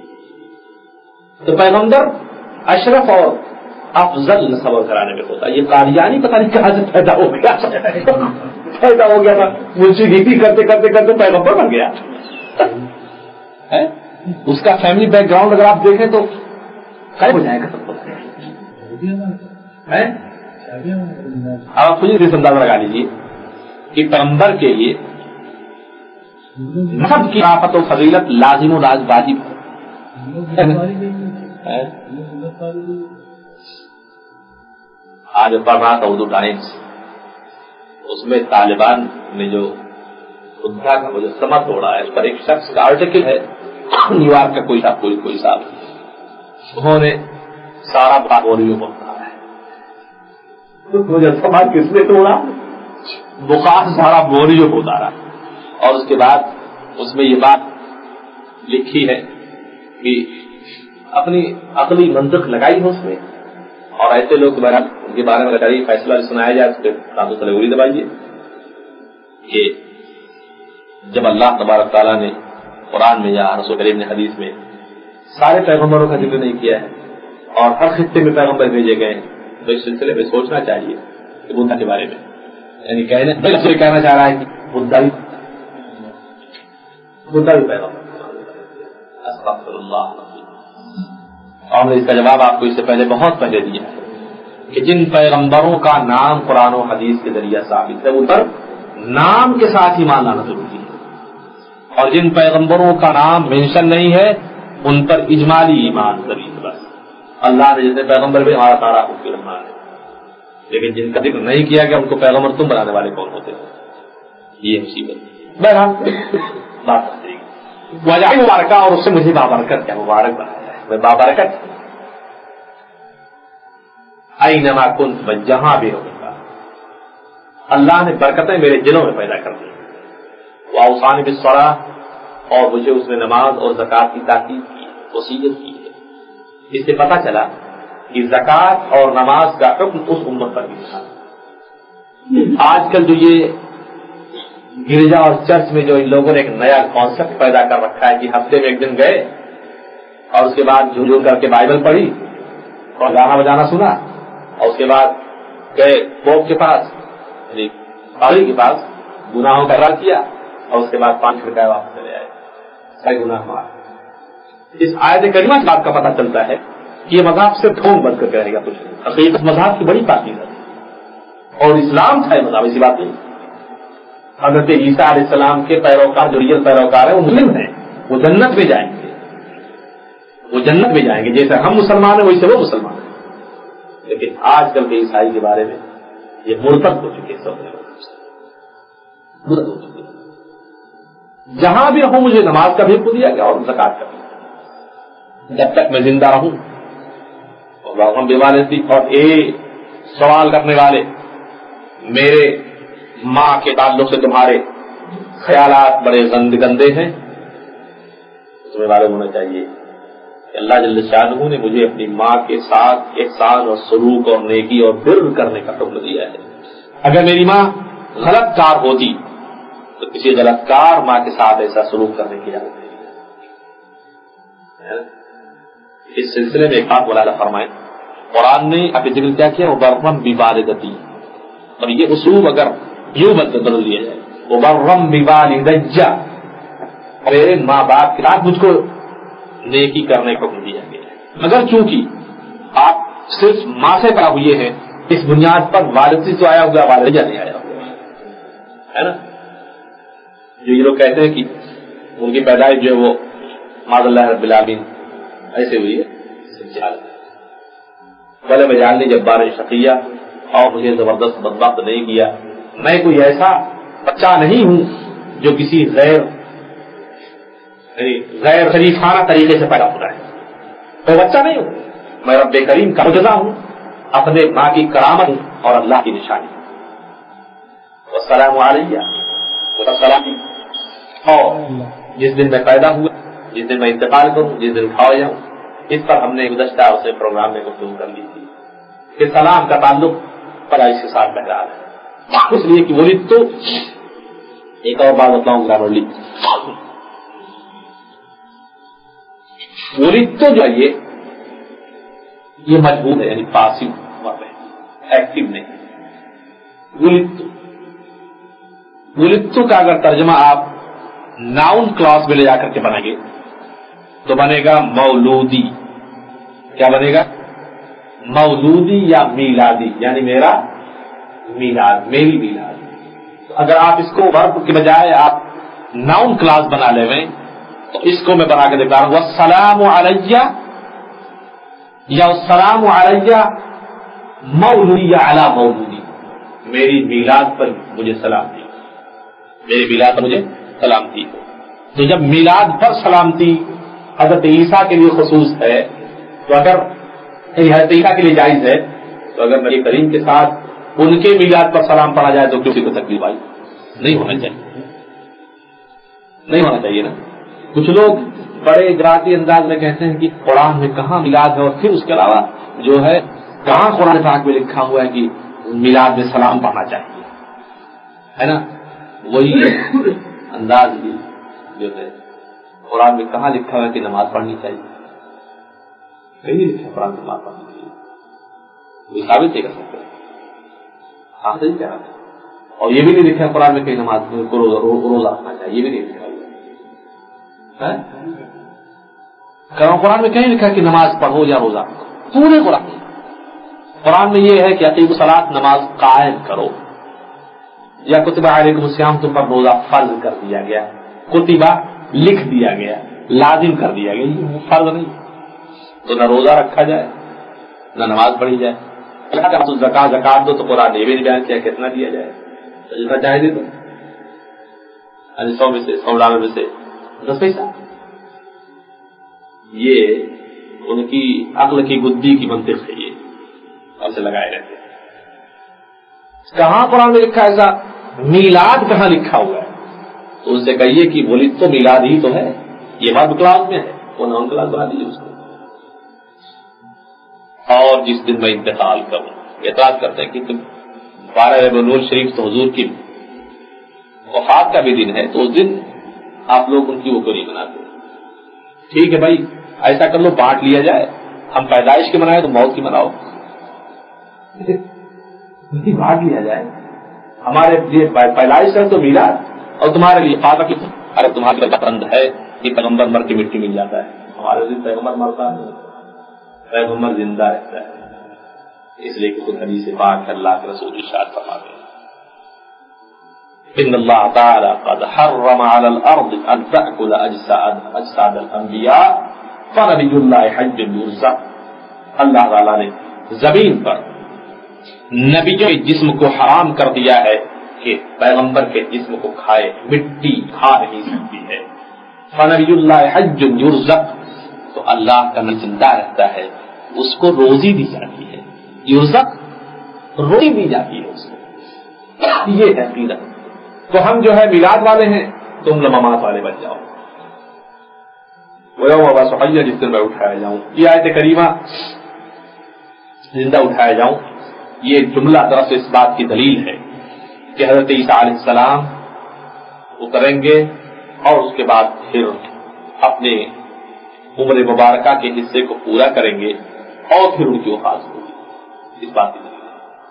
تو پیغمبر اشرف اور افضل نسب کرانے میں ہوتا. یہ قادیانی پتہ نہیں کہاں سے پیدا ہو گیا پیدا ہو گیا تھا منشی گیتی کرتے کرتے کرتے پیغمبر بن گیا. اس کا فیملی بیک گراؤنڈ اگر آپ دیکھیں تو کیا ہو جائے گا سب کو. آپ خود ہی اندازہ لگا لیجیے کہ پیغمبر کے لیے نسب کی آفت و فضیلت لازم و لاز واجب ہے. آج پڑھ رہا تھا اردو ٹائمس، اس میں طالبان نے جو خدا کا مجسمہ توڑا ہے اس پر ایک شخص کا آرٹیکل ہے، نیو یارک کا کوئی صاحب کوئی کوئی صاحب انہوں نے سارا باغوریوں کو بتایا ہے مجسمہ کس نے توڑا، بخار سارا بوریوں کو اتارا. اور اس کے بعد اس میں یہ بات لکھی ہے کہ اپنی عقلی منطق لگائی ہے اس میں، اور ایسے لوگ دوبارہ ان کے بارے میں اگر فیصلہ سنایا جائے اس پہ تازہ تلوری دبائیے کہ جب اللہ تبارک تعالیٰ نے قرآن میں یا رسول کریم نے حدیث میں سارے پیغمبروں کا ذکر نہیں کیا ہے اور ہر خطے میں پیغمبر بھیجے گئے تو اس سلسلے میں سوچنا چاہیے کہ بدھا کے بارے میں، یعنی کہنے کہنا چاہ رہا ہے کہ بدھا بھی بدھا بھی پیغمبر. استغفر اللہ. اور اس کا جواب آپ کو اس سے پہلے بہت پہلے دیا ہے کہ جن پیغمبروں کا نام قرآن و حدیث کے ذریعہ ثابت ہے وہ پر نام کے ساتھ ایمان لانا ضروری ہے، اور جن پیغمبروں کا نام مینشن نہیں ہے ان پر اجمالی ایمان ضروری ہے. بس اللہ نے جتنے پیغمبر بھی ہمارا سارا حکم رحمان ہے، لیکن جن کا ذکر نہیں کیا گیا ان کو پیغمبر تم بنانے والے کون ہوتے ہیں؟ یہ مصیبت. بہرحال بات وجہ مبارکہ، اور اس سے مجھے بابرکت کیا مبارک بنایا ہے. میں بابرکت اینما کنت، میں جہاں بھی ہوں گا اللہ نے برکتیں میرے دلوں میں پیدا کر دی. واوصانی بالصلاۃ، اور مجھے اس میں نماز اور زکوٰۃ کی تاکید کی، وصیت کی ہے. اس سے پتہ چلا کہ زکوٰۃ اور نماز کا حکم اس امت پر بھی تھا. آج کل جو یہ گرجا اور چرچ میں جو ان لوگوں نے ایک نیا کانسیپٹ پیدا کر رکھا ہے کہ ہفتے میں ایک دن گئے اور اس کے بعد جھوجھو کر کے بائبل پڑھی اور گانا بجانا سنا، اور اس کے بعد گئے پوپ کے پاس یعنی پادری کے پاس گناہوں کا اقرار کیا، اور اس کے بعد پانچ چھڑکائے واپس چلے آئے. سارے گناہ معاف. اس آیت کریمہ سے بات کا پتہ چلتا ہے کہ یہ مذہب صرف ٹھونگ بند کر کے رہے گا کچھ نہیں. حقیقت مذہب کی بڑی پاکیزہ ہے، اور اسلام تھا یہ مذہب، ایسی بات نہیں. حضرت عیسیٰ علیہ السلام کے پیروکار جو ریئل پیروکار ہیں وہ مسلم ہیں، وہ جنت میں جائیں گے، وہ جنت میں جائیں گے. جیسے ہم مسلمان ہیں ویسے وہ مسلمان ہیں. لیکن آج کل کے عیسائی کے بارے میں یہ مرتد ہو چکے، سب مرتد ہو چکے. جہاں بھی رہوں مجھے نماز کا بھی حکم دیا گیا اور زکوٰۃ کا بھی، جب تک میں زندہ رہوں. اور ہم بیمار تھی. اور اے سوال کرنے والے، میرے ماں کے تعلق سے تمہارے خیالات بڑے گند گندے ہیں. تمہیں معلوم ہونا چاہیے کہ اللہ جل شانہ نے مجھے اپنی ماں کے ساتھ احسان اور سلوک اور نیکی اور بر کرنے کا حکم دیا ہے. اگر میری ماں غلط کار ہوتی تو کسی غلط کار ماں کے ساتھ ایسا سلوک کرنے کی اجازت نہیں ہے. اس سلسلے میں ایک بات مولانا فرمائیں، قرآن نے ابھی ذکر کیا کیا، وبرم بوالدتی، اور یہ اسلوب اگر یوں بدل دیا جائے، وبرم بوالدیہ، میرے ماں باپ کے ساتھ مجھ کو نیکی کرنے کو دیا گیا ہے. مگر چونکہ آپ صرف ماں سے پیدا ہوئے ہیں، اس بنیاد پر والد سے تو آیا ہوا والدہ نہیں آیا ہوا ہے نا. جو یہ لوگ کہتے ہیں کہ ان کی پیدائش جو ہے وہ معاذ اللہ رب العالمین ایسے ہوئی ہے، بھلے میں جان لی جب بارش شقیہ اور مجھے زبردست بدبخت نہیں کیا. میں کوئی ایسا بچہ نہیں ہوں جو کسی غیر غیر شریفانہ طریقے سے پیدا ہوتا ہے. میں بچہ نہیں ہوں، میں رب کریم کا معجزہ ہوں، اپنے ماں کی کرامت ہوں اور اللہ کی نشانی. والسلام علیہ والسلام. اور جس دن میں پیدا ہوا، جس دن میں انتقال کروں، جس دن کھاؤ جاؤں، اس پر ہم نے گزشتہ اسے پروگرام میں گفتگو کر لی تھی کہ سلام کا تعلق پیدائش کے ساتھ بہرحال ہے. اس لیے کہ ولید تو ایک اور بات بتاؤں گرامرلی، ولید تو جو ہے یہ یہ مجبور ہے، یعنی پاسو ایکٹیو نہیں. ولید تو ولید تو کا اگر ترجمہ آپ ناؤن کلاس میں لے جا کر کے بنائیں گے تو بنے گا مولودی. کیا بنے گا؟ مولودی یا میلادی، یعنی میرا میلاد، میری میلاد. اگر آپ اس کو ورب کے بجائے آپ ناؤن کلاس بنا لے میں تو اس کو میں بنا کے دکھا رہا ہوں، والسلام علیہ یا السلام علیہ مولودی یا علی مولودی، میری میلاد پر مجھے سلامتی، میری میلاد پر مجھے سلامتی. تو جب میلاد پر سلامتی حضرت عیسیٰ کے لیے خصوص ہے تو اگر حضرت عیسیٰ کے لیے جائز ہے تو اگر نبی کریم کے ساتھ ان کے میلاد پر سلام پڑھا جائے تو کسی کو تکلیف آئی نہیں ہونا چاہیے، نہیں ہونا چاہیے نا. کچھ لوگ بڑے اجراتی انداز میں کہتے ہیں کہ قرآن میں کہاں میلاد ہے، اور پھر اس کے علاوہ جو ہے کہاں قرآن پاک میں لکھا ہوا ہے کہ میلاد میں سلام پڑھنا چاہیے، ہے نا. وہی انداز بھی جو ہے قرآن میں کہاں لکھا ہوا ہے کہ نماز پڑھنی چاہیے، کہیں نہیں لکھا قرآن میں نماز پڑھنی چاہیے. یہ ثابت نہیں کر سکتے. ہاں صحیح کہہ رہا تھا. اور یہ بھی نہیں لکھا قرآن میں کہیں نماز کو روزہ رکھنا چاہیے، یہ بھی نہیں لکھا. قرآن میں کہیں لکھا کہ نماز پڑھو یا روزہ رکھو؟ پورے قرآن میں قرآن میں یہ ہے کہ اقیم الصلاۃ، نماز قائم کرو. یا کتبہ علیکم الصیام تم پر روزہ فرض کر دیا گیا، کتبہ لکھ دیا گیا، لازم کر دیا گیا، یہ فرض نہیں، تو نہ روزہ رکھا جائے نہ نماز پڑھی جائے۔ اللہ کا زکات زکات دو تو قرآن نے بھی بیان کیا کتنا دیا جائے، جتنا چاہے دے دو، سو میں سے سو ڈالر میں سے دس پیسہ۔ یہ ان کی عقل کی گدی کی منطق ہے، یہ ایسے لگائے رہتے ہیں۔ کہاں قرآن میں لکھا ہے ایسا؟ میلاد کہاں لکھا ہوا ہے؟ تو ان سے کہیے کہ بولی تو میلاد ہی تو ہے، یہ بات کلاس میں ہے، وہ نان کلاس بنا دیجیے اس کو۔ اور جس دن میں انتقال کروں، اعتراض کرتے ہیں کہ تم بارہ ربیع الاول شریف تو حضور کی وفات کا بھی دن ہے، تو اس دن آپ لوگ ان کی وہ کیوں نہیں مناتے؟ ٹھیک ہے بھائی، ایسا کر لو، بانٹ لیا جائے، ہم پیدائش کی منائے تو موت کی مناؤ، بانٹ لیا جائے، ہمارے لیے پیدائش ہے تو میلاد، اور تمہارے لیے فاتح کی، ارے تمہارے لیے پسند ہے کہ پیغمبر مر کے مٹی مل جاتا ہے، ہمارے لیے پیغمبر مرتا ہے، پیغمبر زندہ رہتا ہے، اس لیے کہ خود حدیث پاک اللہ کے رسول ارشاد فرماتے ہیں ان اللہ تعالی قد حرم علی الارض ان تأکل اجساد اجساد الانبیاء فنبی اللہ حج یرزق، اللہ تعالی نے زمین پر نبیوں کے جسم کو حرام کر دیا ہے کہ پیغمبر کے جسم کو کھائے، مٹی کھا نہیں سکتی ہے۔ فنبی اللہ حج یرزق، تو اللہ کا نبی زندہ رہتا ہے، اس کو روزی دی جاتی ہے، یرزق روزی دی جاتی ہے اس کو، یہ ہے عقیدت۔ تو ہم جو ہے میلاد والے ہیں، تم لمامات والے بن جاؤ، وہ یوم وسحیہ جس دن میں اٹھایا جاؤں، یہ آیت کریمہ زندہ اٹھایا جاؤں، یہ جملہ طرف سے اس بات کی دلیل ہے کہ حضرت عیسیٰ علیہ السلام اتریں گے اور اس کے بعد پھر اپنے عمر مبارکہ کے حصے کو پورا کریں گے اور پھر ان کی وفات ہوگی، اس بات کی دلیل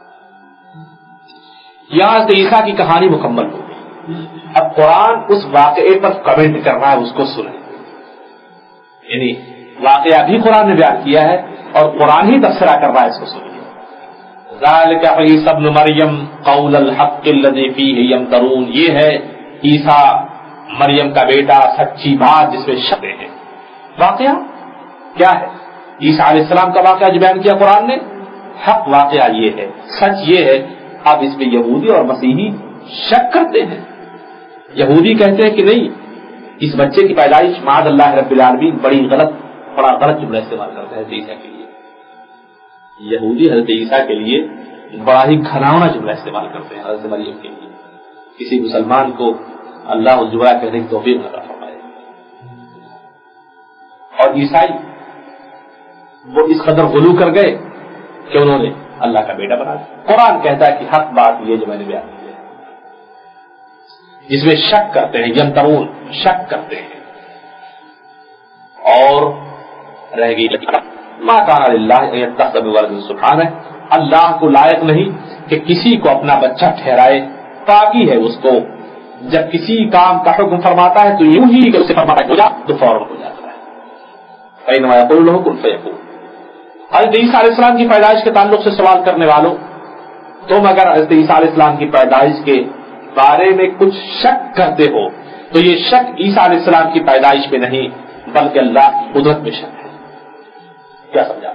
ہے۔ یہاں حضرت عیسیٰ کی کہانی مکمل ہوگی، اب قرآن اس واقعے پر کمنٹ کر رہا ہے، اس کو سنیں، یعنی واقعہ بھی قرآن نے بیان کیا ہے اور قرآن ہی تبصرہ کر رہا ہے، اس کو سنیے۔ ذالک عیسی ابن مریم قول الحق الذی فیہ یمترون، یہ ہے عیسیٰ مریم کا بیٹا، سچی بات جس میں شک ہے۔ واقعہ کیا ہے؟ عیسیٰ علیہ السلام کا واقعہ جو بیان کیا قرآن نے، حق واقعہ یہ ہے، سچ یہ ہے۔ اب اس میں یہودی اور مسیحی شک کرتے ہیں، یہودی کہتے ہیں کہ نہیں، اس بچے کی پیدائش معاذ اللہ رب العالمین بڑی غلط، بڑا غلط جملہ استعمال کرتے ہیں حضرت عیسیٰ کے لیے، یہودی حضرت عیسیٰ کے لیے بڑا ہی گھناؤنا جملہ استعمال کرتے ہیں حضرت مریم کے لیے۔ کسی مسلمان کو اللہ الجبرا کہنے کی توفیق نہ فرمائے۔ اور عیسائی وہ اس قدر غلو کر گئے کہ انہوں نے اللہ کا بیٹا بنا دیا۔ قرآن کہتا ہے کہ حق بات یہ جو میں نے بیان کی ہے، جس میں شک کرتے ہیں، یمترون شک کرتے ہیں، اور رہ گئی ما کان للہ ان یتخذ ولدا سبحانہ، اللہ کو لائق نہیں کہ کسی کو اپنا بچہ ٹھہرائے، پاکی ہے اس کو، جب کسی کام کا حکم فرماتا ہے تو یوں ہی کہ اسے فرماتا ہے ہو جا تو فوراً ہو جاتا ہے۔ فإنما یقول له کن فیکون۔ حضرت عیسیٰ علیہ السلام کی پیدائش کے تعلق سے سوال کرنے والوں، تم اگر حضرت عیسیٰ علیہ السلام کی پیدائش کے بارے میں کچھ شک کرتے ہو تو یہ شک عیسیٰ علیہ السلام کی پیدائش میں نہیں بلکہ اللہ کی قدرت میں شک ہے۔ کیا سمجھا؟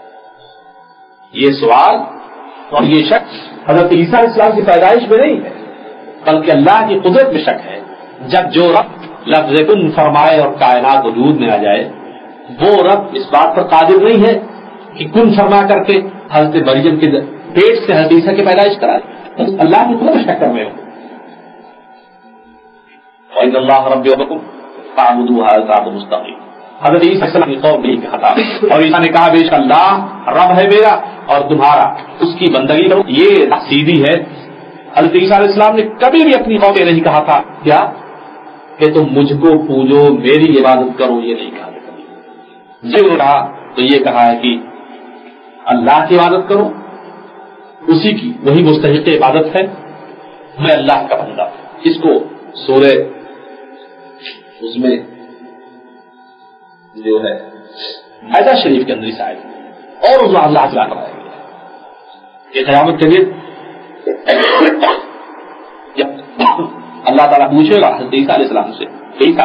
یہ سوال اور یہ شک حضرت عیسیٰ علیہ السلام کی پیدائش میں نہیں ہے بلکہ اللہ کی قدرت میں شک ہے۔ جب جو رب لفظ کن فرمائے اور کائنات وجود میں آ جائے، وہ رب اس بات پر قادر نہیں ہے کہ کن فرما کر کے حضرت مریم کے پیٹ سے حضرت عیسیٰ کی پیدائش کرائے، اللہ کی قدرت میں شک کر رہے ہو۔ وَإِنَّ اللَّهَ رَبِّي وَرَبُّكُمْ فَاعْبُدُوهُ هَذَا صِرَاطٌ مُسْتَقِيمٌ۔ حضرت عیسیٰ علیہ السلام کی قوم نہیں کہا تھا، اور عیسیٰ نے کہا بے شک اللہ رب ہے میرا اور تمہارا، اس کی بندگی کرو، یہ سیدھی ہے۔ حضرت عیسیٰ علیہ السلام نے کبھی بھی اپنی قوم میں نہیں کہا تھا کیا کہ تم مجھ کو پوجو، میری عبادت کرو، یہ نہیں کہا تھا کبھی۔ جب کہا تو یہ کہا ہے کہ اللہ کی عبادت کرو، اسی کی وہی مستحق عبادت ہے، میں اللہ کا بندہ۔ اس کو سورہ اس میں جو ہے مائدہ شریف کے اندر اس آئے اور اس اللہ تعالیٰ کرایا گیا کہ قیامت کے دن اللہ تعالیٰ پوچھے گا حضرت عیسیٰ علیہ السلام سے، عیسیٰ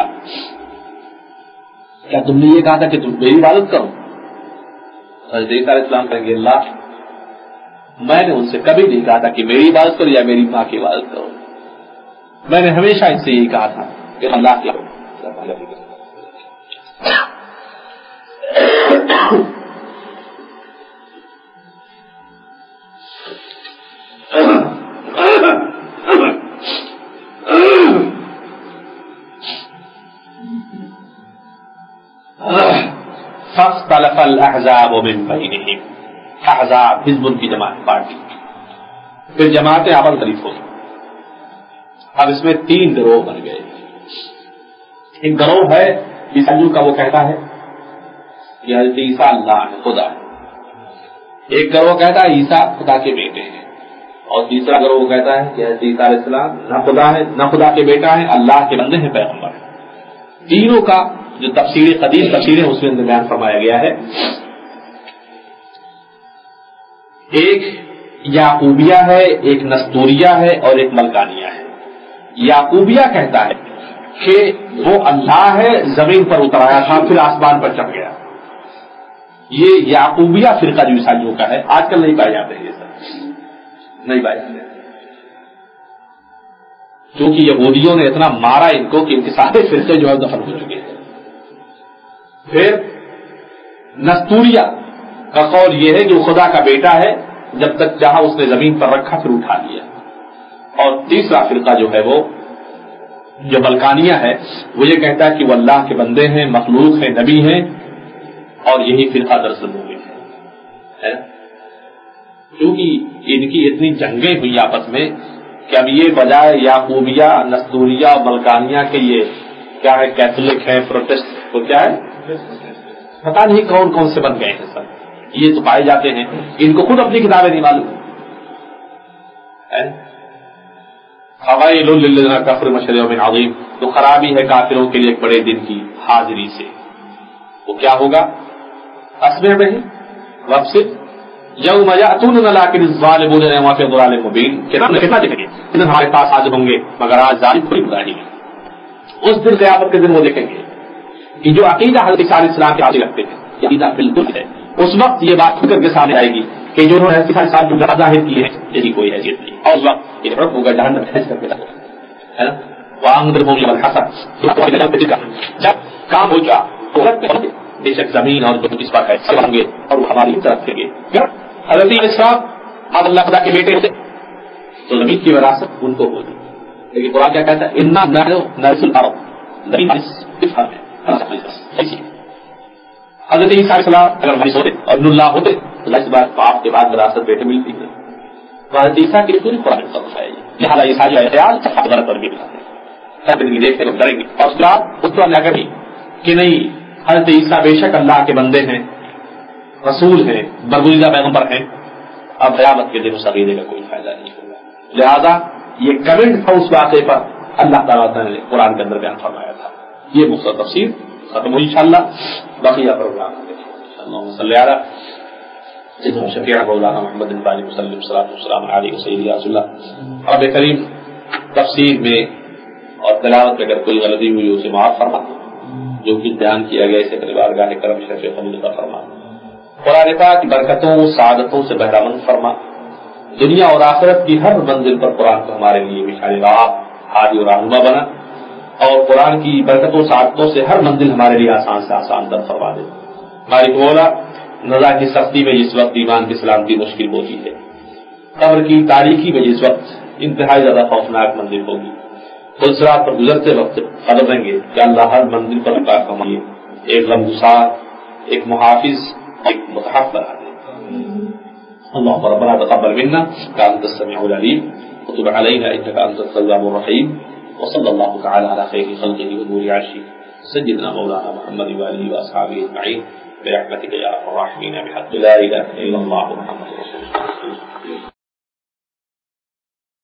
کیا تم نے یہ کہا تھا کہ تم میری عبادت کرو؟ حضرت عیسیٰ علیہ السلام کہیں گے اللہ میں نے ان سے کبھی نہیں کہا تھا کہ میری عبادت کرو یا میری ماں کی عبادت کرو، میں نے ہمیشہ ان سے یہی کہا تھا کہ اللہ کی فاختلف الاحزاب من بینہم، احزاب حزب کی جماعت پارٹی، پھر جماعتیں آپس مختلف ہوئی. اب اس میں تین گروہ بن گئے. ایک گروہ ہے عیسائیوں کا، وہ کہتا ہے کہ حضرت عیسیٰ اللہ ہے، خدا ہے. ایک گروہ کہتا ہے عیسیٰ خدا کے بیٹے ہیں، اور تیسرا گروہ کہتا ہے کہ حضرت عیسیٰ علیہ السلام نہ خدا ہے نہ خدا کے بیٹا ہے، اللہ کے بندے ہیں، پیغمبر ہیں. تینوں کا جو تفسیر قدیم تفسیر ہے اس میں بیان فرمایا گیا ہے. ایک یعقوبیہ ہے، ایک نستوریہ ہے اور ایک ملکانیہ ہے. یعقوبیہ کہتا ہے کہ وہ اللہ ہے، زمین پر اتر آیا تھا پھر آسمان پر چڑھ گیا. یہ یعقوبیہ فرقہ جو عیسائیوں کا ہے، آج کل نہیں پائے جاتے ہیں، یہ سب نہیں پائے جاتے کیونکہ یہودیوں نے اتنا مارا ان کو کہ ان کے سارے فرقے جو ہے دفن ہو چکے ہیں. پھر نستوریہ کا قول یہ ہے کہ وہ خدا کا بیٹا ہے، جب تک چاہا اس نے زمین پر رکھا پھر اٹھا لیا. اور تیسرا فرقہ جو ہے وہ جو ملکانیہ ہے، وہ یہ کہتا ہے کہ وہ اللہ کے بندے ہیں، مخلوق ہیں، نبی ہیں، اور یہی فرقہ دراصل مومن ہے. کیونکہ ان کی اتنی جنگیں ہوئی آپس میں کہ اب یہ بجائے یعقوبیہ، نستوریہ اور ملکانیہ کے یہ کیا ہے، کیتھولک ہے، پروٹسٹ، وہ کیا ہے، پتا نہیں کون کون سے بن گئے ہیں سب. یہ تو پائے جاتے ہیں، ان کو خود اپنی کتابیں نہیں معلوم. فویل للذین کفروا من شر یوم عظیم، تو خرابی ہے کافروں کے لیے ایک بڑے دن کی حاضری سے. وہ کیا ہوگا؟ اسمع به وابصر یوم یاتوننا لیکن الظالمون یوم فی ضلال مبین. کتنا کتنا دیکھیں گے کہ ہمارے پاس آج ہوں گے مگر آج ظالم کوئی گمراہی ہے. اس دن قیامت کے دن وہ دیکھیں گے کہ جو عقیدہ حضرت عیسیٰ علیہ السلام کے آگے رکھتے ہیں یہ عقیدہ بالکل ہے. اس وقت یہ بات کھل کر کے سامنے آئے گی کہ جو انہوں نے عیسیٰ علیہ السلام جو ظاہر کی ہے یہی کوئی حیثیت نہیں. اور اس وقت یہ حکم ہوگا جہنم میں بھیج کر کے ہے نا. وانذرہم یوم الحسرۃ، جب کام ہو جائے بے شک زمین اور جو اس پر ہے سب ہوں گے اور وہ ہماری طرف پھر گے. حضرت عیسیٰ علیہ السلام اب اللہ خدا کے بیٹے ہوتے تو زمین کی وراثت ان کو ہوگی. لیکن قرآن کیا کہتا ہے، انا نحن نرث الارض، زمین حضرت عیسیٰ علیہ السلام اگر وارث ہوتے اور ابن اللہ ہوتے تو اس بات باپ کے بعد وراثت بیٹے ملتی ہے. تو حضرت عیسیٰ کی پوری قرآن میں سبق ہے. لہٰذا عیسیٰ جو ہے خیال حضرت پر بھی دیکھتے ہوئے ڈریں گے. اور اس کے بعد اس کو کبھی کہ نہیں حضرت عیسیٰ بے شک اللہ کے بندے ہیں، رسول ہیں، برگزیدہ پیغمبر ہیں. اب قیامت کے دن اس عقیدے کا کوئی فائدہ نہیں ہوگا. لہذا یہ کمنٹ تھا اس واقعے پر اللہ تعالیٰ نے قرآن کے اندر بیان فرمایا تھا. یہ مختصر تفسیر ختم ہوئی انشاءاللہ. بقیہ پروگرام اللہم صلی علی سیدنا شفیع مولانا محمد بن علی وسلم صلاۃ والسلام علیہ سیدنا رسول اللہ. رب کریم تفسیر میں اور تلاوت میں اگر کوئی غلطی ہوئی اسے معاف فرما، جو کچھ بیان کیا گیا اسے اپنے بارگاہ کرم شرف قبول کا فرما. قرآن پاک برکتوں سعادتوں سے بہرامند فرما. دنیا اور آخرت کی ہر منزل پر قرآن کو ہمارے لیے مشعل راہ، ہادی اور رہنما بنا، اور قرآن کی برکتوں سعادتوں سے ہر منزل ہمارے لیے آسان سے آسان تر فرما دے. مالک مولا نزا کی سختی میں جس وقت ایمان کی سلامتی مشکل ہوتی ہے، قبر کی تاریکی میں جس وقت انتہائی زیادہ خوفناک منزل ہوگی، خلصرات پر گزرتے وقت قدر دیں گے کہ اللہ ہر منزل پر عطا فرمائے ایک لمحہ، ایک محافظ، ایک متحف بنا دے. اللهم ربنا تقبل منا انت السميع العليم وتب علينا انك انت التواب الرحيم. وصلى الله تعالى على خير خلقه ونور عرشه سيدنا مولانا محمد وآله وأصحابه أجمعين برحمتك يا أرحم الراحمين بحق لا إله إلا الله محمد